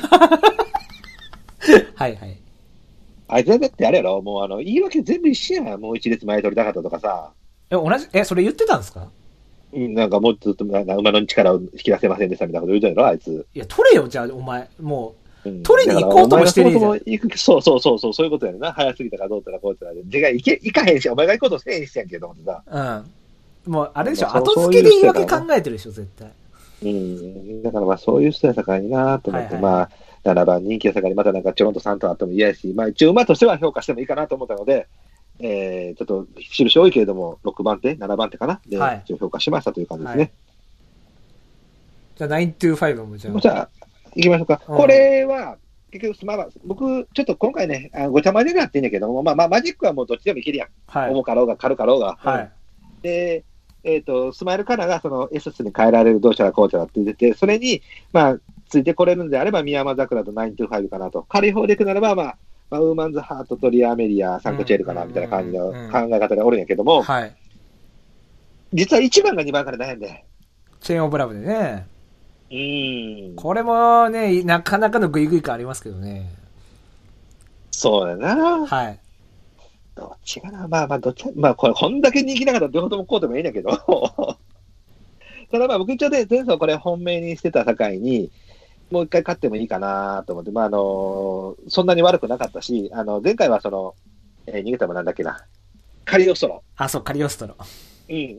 はいはい。 あいつだってあれやろ、もう言い訳全部一緒やん。もう一列前取りたかったとかさ。 それ言ってたんですか？ なんかもうずっと馬の力を引き出せませんでしたみたいなこと言うじゃんやろ、あいつ。 いや、取れよ、じゃあ、お前。もう、取りに行こうともしてるじゃん。 そういうことやな。早すぎたかどうたらこうたらで。行かへんし、お前が行こうとせえへんしやんけど思ってさ。 もう、あれでしょ、後付けで言い訳考えてるでしょ、絶対。 だからまあそういう人やさかいなと思って、まあ、7番人気やさかにまたなんかちょろんと3頭あっても嫌やし、まあ一応馬としては評価してもいいかなと思ったので、ちょっと印多いけれども、6番手、7番手かなで、一応評価しましたという感じですね。 じゃあ925もじゃあ。 じゃあ、行きましょうか。これは、結局、僕、ちょっと今回ね、ごちゃ混ぜになってんだけども、まあマジックはもうどっちでもいけるやん。重かろうが軽かろうが。で、スマイルカラーがその SS に変えられるどうちゃらこうちゃらって出て、それに、まあ、ついてこれるんであれば、宮山桜と925かなと。軽い方でいくならば、まあ、ウーマンズハートとリアアメリア、サンコチェールかな、みたいな感じの考え方でおるんやけども、実は1番が2番から悩んで。 チェーンオブラブでね。これもね、なかなかのグイグイ感ありますけどね。 そうだな。 はい。 どっちかな、まあ、これ、こんだけ人気なかったら両方ともこうでもいいんだけど。ただまあ、僕一応で、前走これ本命にしてた境に、 もう一回勝ってもいいかなと思って、そんなに悪くなかったし、前回は逃げたもなんだっけな、カリオストロ。 あ、そう、カリオストロ。 うんうんうん。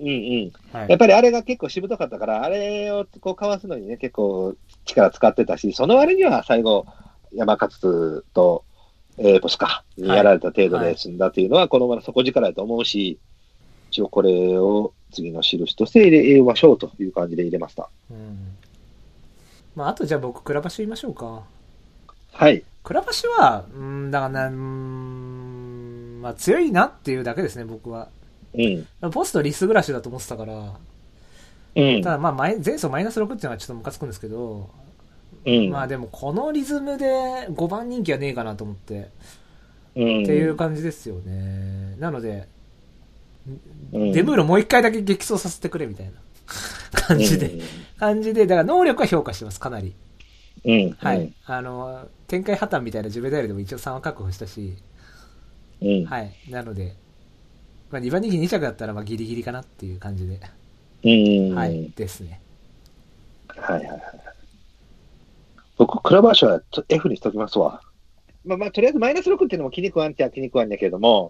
はい。 やっぱりあれが結構しぶとかったから、あれをこうかわすのにね、結構力使ってたし、その割には最後、山勝と、ボスか、にやられた程度で済んだっていうのは、このまま底力だと思うし、一応これを次の印として入れましょうという感じで入れました。 うん。まあ、あとじゃあ僕、倉橋言いましょうか。 はい。 倉橋は、だからまあ強いなっていうだけですね、僕は。 うん。 ポストリス暮らしだと思ってたから、 うん。 ただまあ前走マイナス6っていうのはちょっとムカつくんですけど、 うん。 まあでもこのリズムで5番人気はねえかなと思って、 うん。 っていう感じですよね。なので、 うんデムーロもう一回だけ激走させてくれみたいな感じで、だから能力は評価してます、かなり。 うん。 はい。展開破綻みたいなジュベダイルでも一応3は確保したし、 うん。 はい。なので、まあ、2番人気2着だったらまあギリギリかなっていう感じで、 うん。 はい。ですね。 はいはいはい。僕、クラバーシュはF にしときますわ。まあ、とりあえずマイナス6っていうのも気に食わんっちゃ気に食わんやけれども、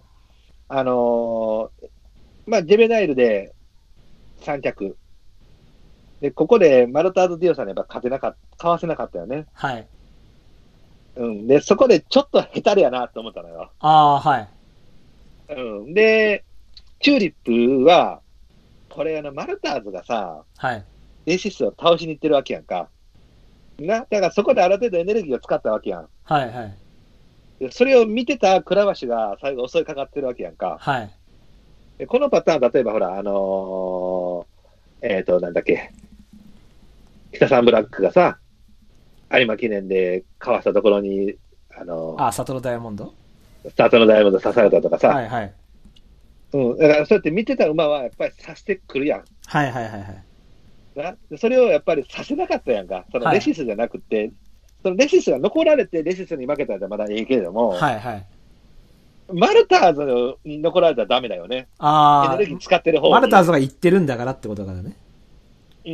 まあ、ジェベナイルで3着。で、ここでマルターズ・ディオさんにやっぱかわせなかったよね。 はい。 うん。で、そこでちょっと下手れやなと思ったのよ。 ああ、はい。 うん。で、チューリップは、これマルターズがさ、 はい。 レーシスを倒しに行ってるわけやんか。だからそこである程度エネルギーを使ったわけやん。 はい、はい。 でそれを見てた倉橋が最後襲いかかってるわけやんか。 はい。 でこのパターン、例えばほら、なんだっけ、北サンブラックがさ、有馬記念でかわしたところに、 サトロダイヤモンドスタートのダイヤモンド刺されたとかさ、 はい、はい。 うん、だからそうやって見てた馬はやっぱり刺してくるやん。 はい、はい、はい。はい。 でそれをやっぱりさせなかったやんか。そのレシスじゃなくて、そのレシスが残られてレシスに負けたらまだいいけれども、 はい、はい。 マルターズに残られたらダメだよね。エネルギー使ってる方に。 マルターズが言ってるんだからってことだからね。 うん。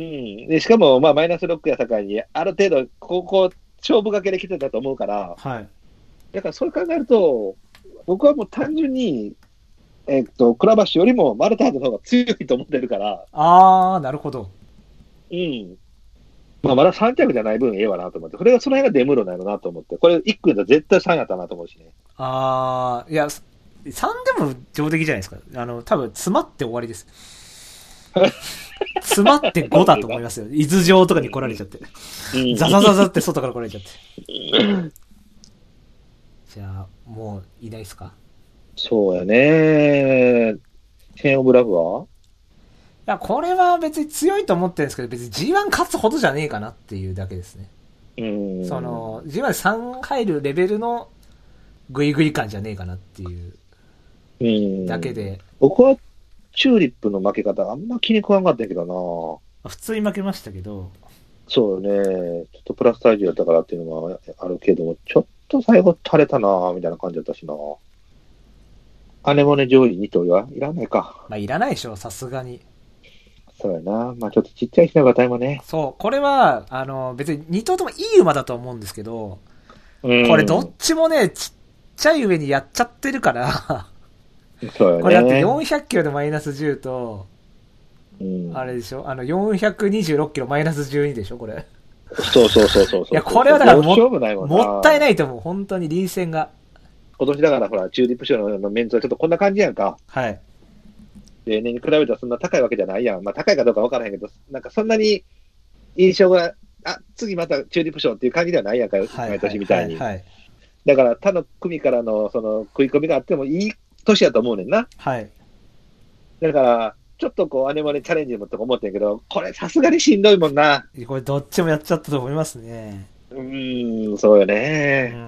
で、しかも、まあ、マイナス6や境に、ある程度、勝負かけで来てたと思うから、 はい。 だからそう考えると、僕はもう単純に、倉橋よりもマルターズの方が強いと思ってるから、 なるほど。 うん。まあ、まだ3着じゃない分ええわなと思って、その辺がデムロなのなと思って、これ1区で絶対3やったなと思うしね。 いや、3でも上出来じゃないですか。多分、詰まって終わりです。詰まって5だと思いますよ。伊豆城とかに来られちゃって。ザザザザって外から来られちゃって。じゃあ、もういないですか？ そうやね。チェーンオブラブはいや、これは別に強いと思ってるんですけど、別に G1 勝つほどじゃねえかなっていうだけですね。G1 で3入るレベルのグイグイ感じゃねえかなっていうだけで。 僕はチューリップの負け方あんま気に食わんかったけどな。普通に負けましたけど。 そうね。ちょっとプラス体重だったからっていうのはあるけども、ちょっと最後垂れたなみたいな感じだったしな。アネモネ上位2頭はいらないか。 まあいらないでしょ、さすがに。 そうやな。まあちょっとちっちゃいしながたいもね。 そう、これは、別に2頭ともいい馬だと思うんですけど、これどっちもね、ちっちゃい上にやっちゃってるから、 そうよね。 これだって400キロでマイナス10と、あれでしょ426キロマイナス12でしょこれ。 そう。いや、これはだからもったいない。 ないと思う。本当に臨戦が。 今年だからほら、チューリップ賞のメンツはちょっとこんな感じやんか。 はい。 例年に比べたらそんな高いわけじゃないやん。まあ高いかどうかわからへんけど、なんかそんなに印象が、次またチューリップ賞っていう感じではないやんか、毎年みたいに。だから他の組からのその食い込みがあってもいい年やと思うねんな。 はい。 だから、ちょっとこう、アネモネチャレンジもとか思ってんけど、これさすがにしんどいもんな。 これどっちもやっちゃったと思いますね。 そうよね。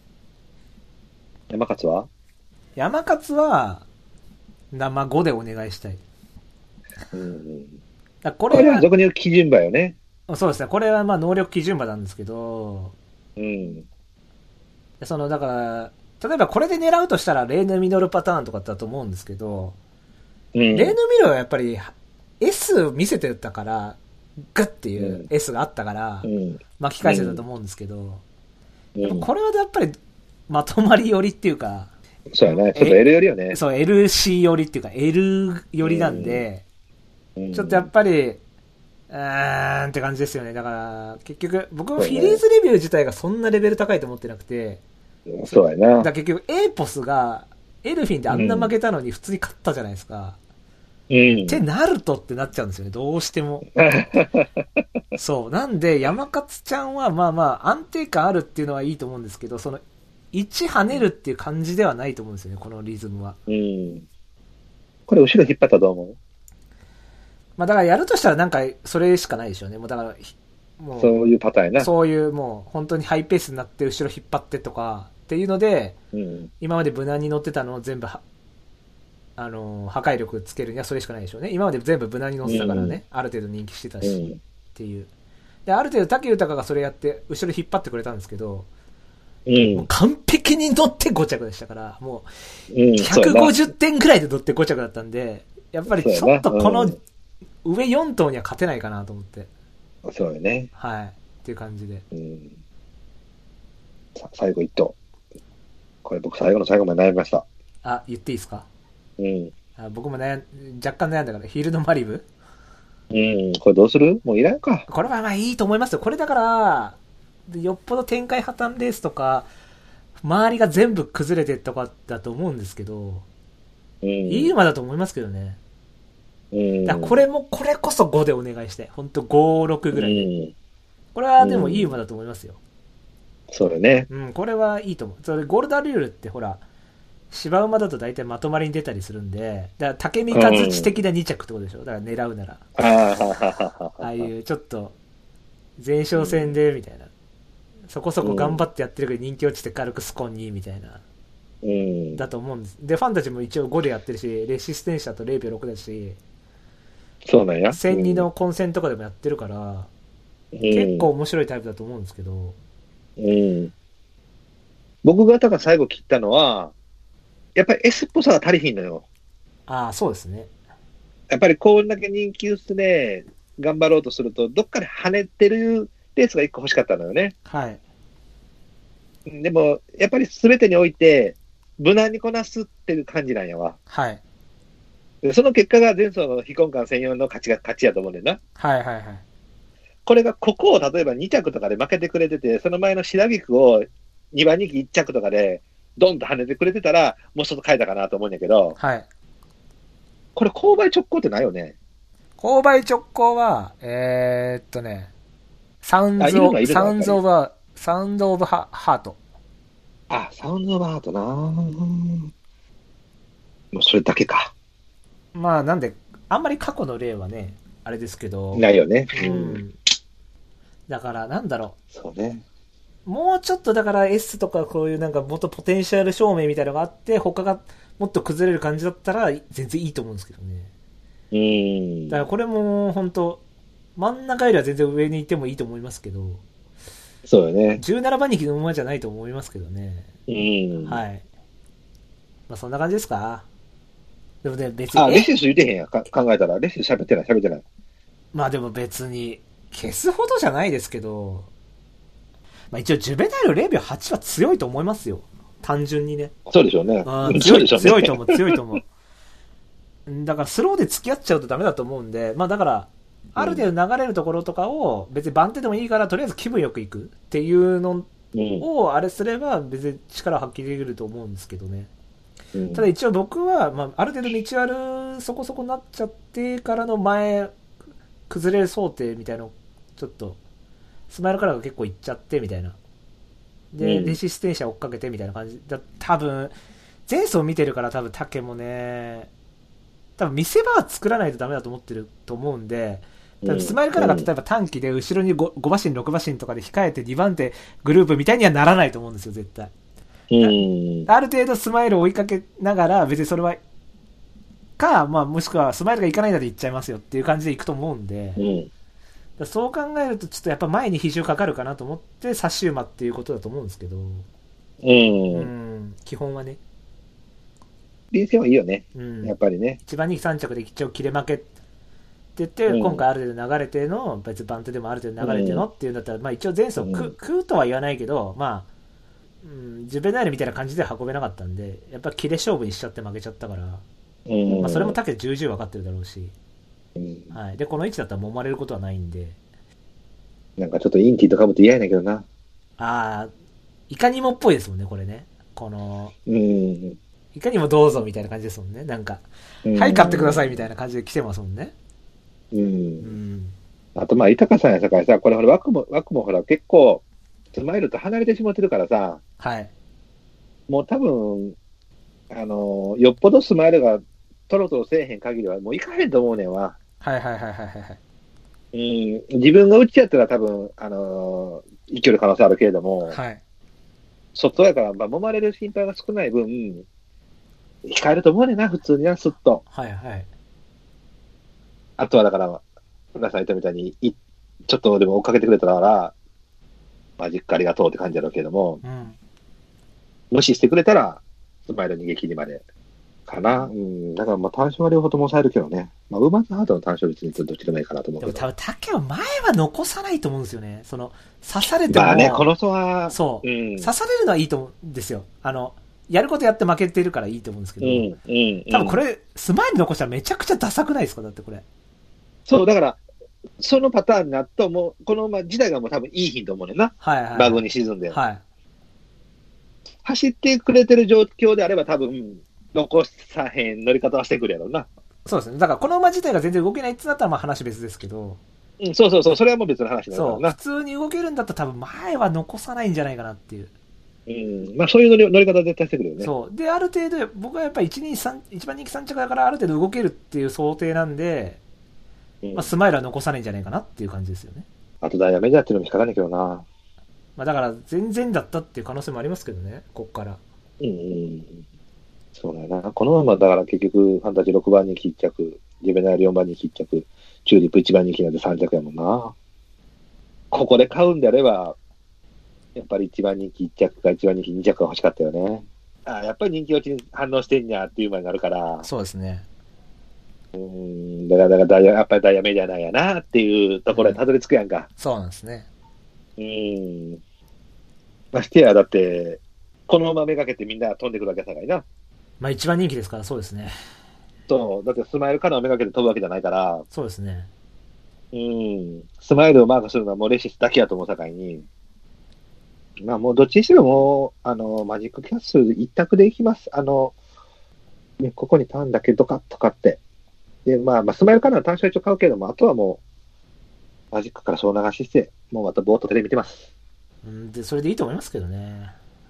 山勝は山勝は、生5でお願いしたい。これは俗に言う基準馬よね。 そうですね。これはまあ能力基準馬なんですけど、だから、例えばこれで狙うとしたらレーヌ・ミノルパターンとかだと思うんですけど、レーヌ・ミノルはやっぱり S 見せてたから、 グッっていう S があったから、 うん。 巻き返せたと思うんですけど、 うん。 これはやっぱりまとまり寄りっていうか、 そうやね。ちょっと L よりよね。 そう、LC 寄りっていうか、L 寄りなんで、 うんちょっとやっぱり、って感じですよね。だから、結局、僕もフィリーズレビュー自体がそんなレベル高いと思ってなくて、 そうやな。 だから結局、エーポスが、エルフィンであんな負けたのに普通に勝ったじゃないですか。 うんってなるとってなっちゃうんですよね、どうしても。そう。なんで、山勝ちゃんはまあまあ安定感あるっていうのはいいと思うんですけど、その、1跳ねるっていう感じではないと思うんですよね、このリズムは。 うん。これ後ろ引っ張ったらどう思う？ まあだからやるとしたらなんか、それしかないでしょうね。もうだから、もう、 そういうパターンやな。 そういうもう、本当にハイペースになって後ろ引っ張ってとか、っていうので、 うん。 今まで無難に乗ってたのを全部破壊力つけるにはそれしかないでしょうね。今まで全部無難に乗ってたからね、ある程度人気してたし、 うんっていう。で、ある程度武豊がそれやって、後ろ引っ張ってくれたんですけど、 うんもう完璧に乗って5着でしたから、もう、 うん。そうやな 150点ぐらいで乗って5着だったんで、やっぱりちょっとこの上4頭には勝てないかなと思って、 そうよね。 はい。っていう感じで。 うん。最後一頭。これ僕最後の最後まで悩みました。 あ、言っていいですか？ うん。 僕も若干悩んだから、ヒールドマリブうん。これどうする？もういらんか。 これはまあいいと思いますよ。これだから、よっぽど展開破綻レースとか、周りが全部崩れてとかだと思うんですけど、 うん。 いい馬だと思いますけどね。 うん。 だからこれこそ5でお願いして。ほんと5、6ぐらいで。 うん。 これはでもいい馬だと思いますよ。 そうよね。 うん、これはいいと思う。それゴールダールールってほら、芝馬だと大体まとまりに出たりするんで、だから竹見和地的な2着ってことでしょ。だから狙うなら。 ああ、はははああいうちょっと、前哨戦で、みたいな。そこそこ頑張ってやってるけど人気落ちて軽くスコンに、みたいな。 うん。 だと思うんです。で、ファンたちも一応5でやってるし、レシステンシャと0秒6だし、 そうなんや。 1002の混戦とかでもやってるから、 うん、 結構面白いタイプだと思うんですけど、 うん。僕がだから最後切ったのは、やっぱり S っぽさが足りひんのよ。 ああ、そうですね。 やっぱりこんだけ人気薄で頑張ろうとすると、どっかで跳ねてるレースが1個欲しかったのよね。 はい。 でも、やっぱり全てにおいて、無難にこなすっていう感じなんやわ。 はい。 でその結果が前走の非根幹専用の勝ちやと思うねんな。 はいはいはい。 これがここを例えば2着とかで負けてくれてて、その前の白菊を2番人気1着とかでドンと跳ねてくれてたら、もうちょっと変えたかなと思うんだけど、 はい。 これ勾配直行ってないよね。 勾配直行は、サウンズオブハート。 あ、サウンドオブハートな。もうそれだけか。 まあなんで、あんまり過去の例はね、あれですけど。 ないよね。 うん。だからなんだろそうね。 う。もうちょっとだから S とかこういうなんかもっとポテンシャル証明みたいなのがあって、他がもっと崩れる感じだったら全然いいと思うんですけどね。だからこれも本当真ん中よりは全然上にいてもいいと思いますけど。 そうよね。 17番人気の馬じゃないと思いますけどね。 はい。まあそんな感じですか。でもね、別に。 あ、レシス言うてへんや。考えたら。レシス喋ってない。 まあでも別に、消すほどじゃないですけど、まあ一応ジュベナイル0秒8は強いと思いますよ。単純にね。 そうでしょうね。 強いと思う。だからスローで付き合っちゃうとダメだと思うんで、まあだから、ある程度流れるところとかを別に番手でもいいからとりあえず気分よくいくっていうのをあれすれば別に力発揮できると思うんですけどね。ただ一応僕は、まあ、ある程度道あるそこそこになっちゃってからの前崩れる想定みたいなのちょっとスマイルカラーが結構いっちゃってみたいなで、レシステンシャ追っかけてみたいな感じだ。多分前走見てるから多分竹もね多分見せ場は作らないとダメだと思ってると思うんで、多分スマイルカラーが例えば短期で後ろに 5馬身6馬身とかで控えて2番手グループみたいにはならないと思うんですよ絶対。ある程度スマイルを追いかけながら別にそれはか、まあ、もしくはスマイルがいかないなら行っちゃいますよっていう感じで行くと思うんで、そう考えるとちょっとやっぱ前に比重かかるかなと思って差し馬っていうことだと思うんですけど、基本はね臨戦はいいよね、やっぱりね一番人気3着で一応切れ負け言って、 うん今回ある程度流れての、別にバントでもある程度流れてのっていうんだったら、まあ一応前走食うとは言わないけど、まあ、ジュベナイルみたいな感じで運べなかったんで、やっぱキレ勝負にしちゃって負けちゃったから、まあそれも竹重々分かってるだろうし、はい。で、この位置だったら揉まれることはないんで。 なんかちょっとインティとかぶって嫌やねんけどな。 いかにもっぽいですもんね、これね。いかにもどうぞみたいな感じですもんね。なんか、はい、買ってくださいみたいな感じで来てますもんね。 あと、まあ、豊さんやさかいさ、これ枠もほら、結構、スマイルと離れてしまってるからさ、 はい。 もう多分、よっぽどスマイルがトロトロせえへん限りは、もう行かへんと思うねんわ。 はい。 自分が打ちやったら多分、生きる可能性あるけれども、 はい。 外やから、まあ、揉まれる心配が少ない分、控えると思うねんな、普通にな、すっと。 はい。 あとはだから、浦さん言ったみたいに、ちょっとでも追っかけてくれたら、マジックありがとうって感じだろうけども、無視してくれたら、スマイル逃げ切りまでかな。だからまあ単勝は両方とも抑えるけどね。まあ、ウーマンズハートの単勝率にどっちでもいいかなと思うけど。 でも多分、竹は前は残さないと思うんですよね。刺されても。 まあね、この人は、 そう、刺されるのはいいと思うんですよ。やることやって負けてるからいいと思うんですけど、多分これ、スマイル残したらめちゃくちゃダサくないですか？だってこれ。 そう、だから、そのパターンになると、もう、この馬自体がもう多分いいヒント思うねんな。バグに沈んで。走ってくれてる状況であれば多分、残さへん乗り方はしてくるやろうな。 そうですね。だからこの馬自体が全然動けないってなったらまあ話別ですけど。 そう。それはもう別の話になるからな。 普通に動けるんだったら多分前は残さないんじゃないかなっていう。 まあそういう乗り方は絶対してくるよね。 そう。で、ある程度、僕はやっぱり1、2、3、一番人気3着だからある程度動けるっていう想定なんで、まあスマイルは残さないんじゃないかなっていう感じですよね。 あとダイヤメジャーっていうのも引っかかんないけどな。 まあだから全然だったっていう可能性もありますけどね、こっから。 そうだよな。このままだから結局、ファンタジー6番人気1着、ジュベナイル4番人気1着、チューリップ1番人気なんで3着やもんな。ここで買うんであれば、やっぱり1番人気1着か1番人気2着が欲しかったよね。やっぱり人気落ちに反応してんやっていう馬になるから。 そうですね。 だからやっぱりダイヤメジャーなんやなっていうところにたどり着くやんか。 そうなんですね。 ましてや、だって、この馬めがけてみんな飛んでくるわけだからな。 まあ一番人気ですから、そうですね。 そう、だってスマイルからめがけて飛ぶわけじゃないから。 そうですね。 スマイルをマークするのはもうレシスだけやと思うさかいに。まあもうどっちにしろもう、マジックキャッスル一択でいきます。ね、ここにターンだけドカッと買って。で、まあスマイルからの単勝一応買うけども、あとはもう、マジックから小流しして、もうまたぼーっとテレビ見てます。 で、それでいいと思いますけどね。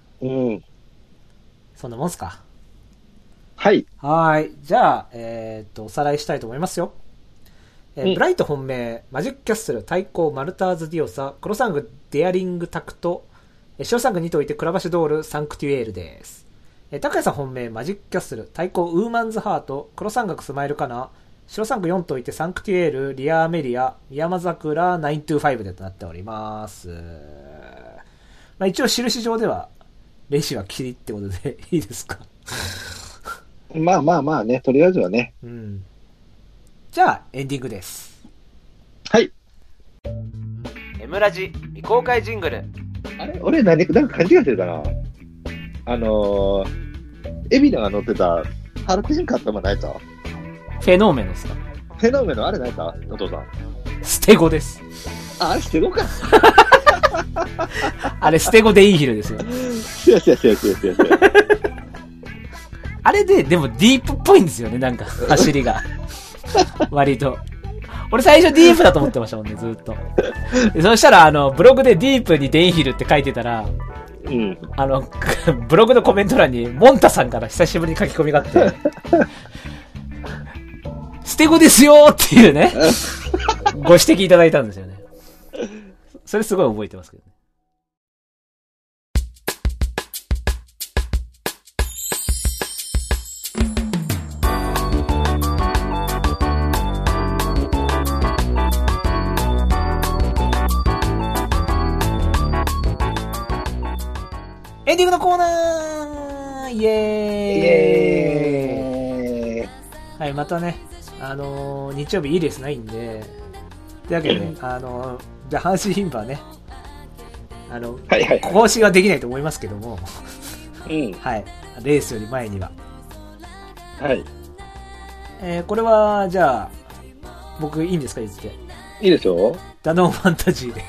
そんなもんすか。 はい。 じゃあ、おさらいしたいと思いますよ。ブライト本命、マジックキャッスル、対抗マルターズディオサ、黒サングデアリングタクト、白サング2といてクラバシュドール、サンクテュエールです。高谷さん本命、マジックキャッスル、対抗ウーマンズハート、黒三角スマイルカナ、白サング4といてサンクテュエール、リアーメリア、山桜925でとなっております。まあ一応印上では、レシはキリってことでいいですか？ まあね、とりあえずはね。 じゃあ、エンディングです。 はい。 Mラジ未公開ジングル。 あれ俺なんか勘違いしてるかな。エビナが乗ってた、ハルテンカットもないと。 フェノーメノですか？ フェノーメノあれないかお父さん。 ステゴです。 あれステゴか。 あれステゴデインヒルですよ。あれでもディープっぽいんですよね、なんか走りが。割と。俺最初ディープだと思ってましたもんね、ずっと。そしたらブログでディープにデインヒルって書いてたら、ブログのコメント欄にモンタさんから久しぶりに書き込みがあって、ステゴですよーっていうね、ご指摘いただいたんですよね。それすごい覚えてますけどね。エンディングのコーナーイエーイはい、またね、 日曜日いいレースないんで、というわけで、じゃあ阪神牝馬はね、 はいはいはい。 更新はできないと思いますけども、 うん。 はい。レースより前には。 はい。 これは、じゃあ、僕いいんですか言ってて。 いいですよ。 ダノンファンタジーで。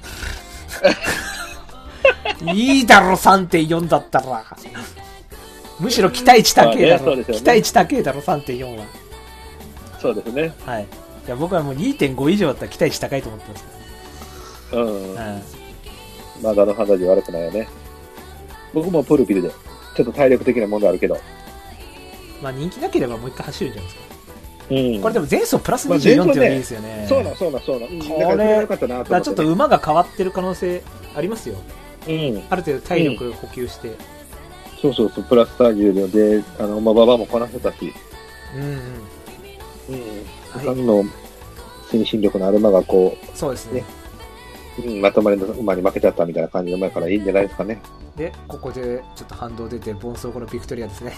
いいだろ、3.4 だったら。むしろ期待値高えだろ。 まあねそうですよね期待値高えだろ、3.4 は。 そうですね。 はい。いや、僕はもう 2.5 以上だったら期待値高いと思ってます。 うん。 はい。 まだのファンタジー悪くないよね。僕もプールビルで、ちょっと体力的なものあるけど。 まあ人気なければもう一回走るんじゃないですか。 うん。 これでも前走プラスまあ 24っていうのがいい前ですよね。 そうなん。うんこだからそれがれ、 良かったなと思って、 だからちょっと馬が変わってる可能性ありますよ。 うん。 ある程度体力補給して。 そう、プラス体重で、馬場もこなせたし、 うんうん。 うん。 はい他の精神力のある馬がこそうですね。 う、まとまりの馬に負けちゃったみたいな感じの馬やからいいんじゃないですかね。 で、ここでちょっと反動出て、ボンソーコのビクトリアですね。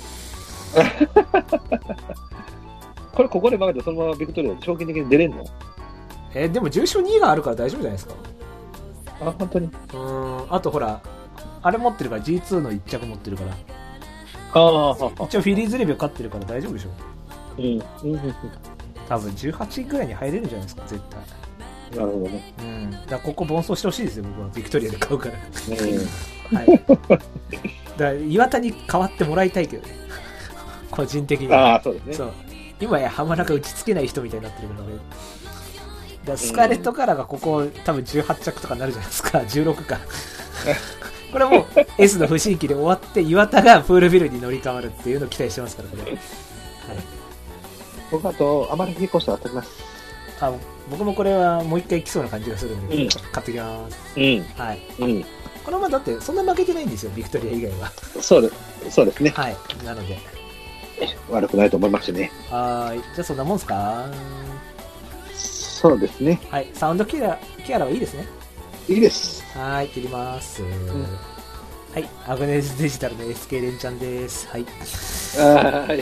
ここで負けてそのままビクトリアで賞金的に出れんの？ でも重賞2位があるから大丈夫じゃないですか。 あ、本当に？ あとほら、あれ持ってるから、G2 の1着持ってるから。 ああ、 一応フィリーズレビュー勝ってるから大丈夫でしょ。 うん。 多分18位ぐらいに入れるんじゃないですか、絶対。 なるほどね。 だからここ奔走してほしいですよ、僕は。ビクトリアで買うから。 うん。 はい。だから岩田に代わってもらいたいけどね。個人的には。 ああ、そうですね。 そう。今や浜中打ちつけない人みたいになってるから俺。だからスカーレットカラーがここ多分18着とかになるじゃないですか。16か。これはもう S の不新規で終わって岩田がプールビルに乗り換わるっていうのを期待してますから、これ。はい。 僕あと、あまり引っ越したら当たります。 僕もこれはもう一回来そうな感じがするんで、買ってきます。 うん。 はい。 うん。 このままだってそんな負けてないんですよ、ビクトリア以外は。 そうですね。 はい。なので。 悪くないと思いますね。 じゃあそんなもんすか？ そうですね。 はい。サウンドキアラはいいですね。 いいです。 はい、切ります。はい。アグネスデジタルの SK 連チャンです。はい。 はい。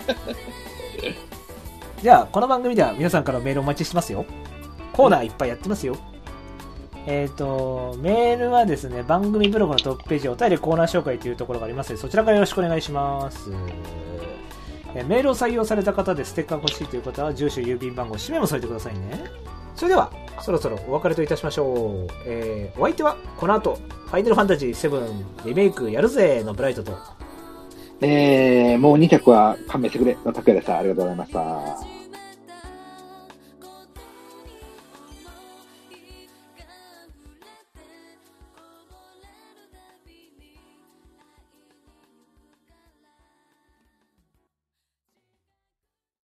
じゃあ、この番組では皆さんからメールお待ちしてますよ。コーナーいっぱいやってますよ。メールはですね、番組ブログのトップページ、お便りコーナー紹介というところがありますので、そちらからよろしくお願いします。メールを採用された方でステッカー欲しいという方は、住所、郵便番号、氏名も添えてくださいね。それでは、そろそろお別れといたしましょう。お相手は、この後、ファイナルファンタジー7リメイクやるぜのブライトと、 もう2着は勘弁してくれの拓也でした。ありがとうございました。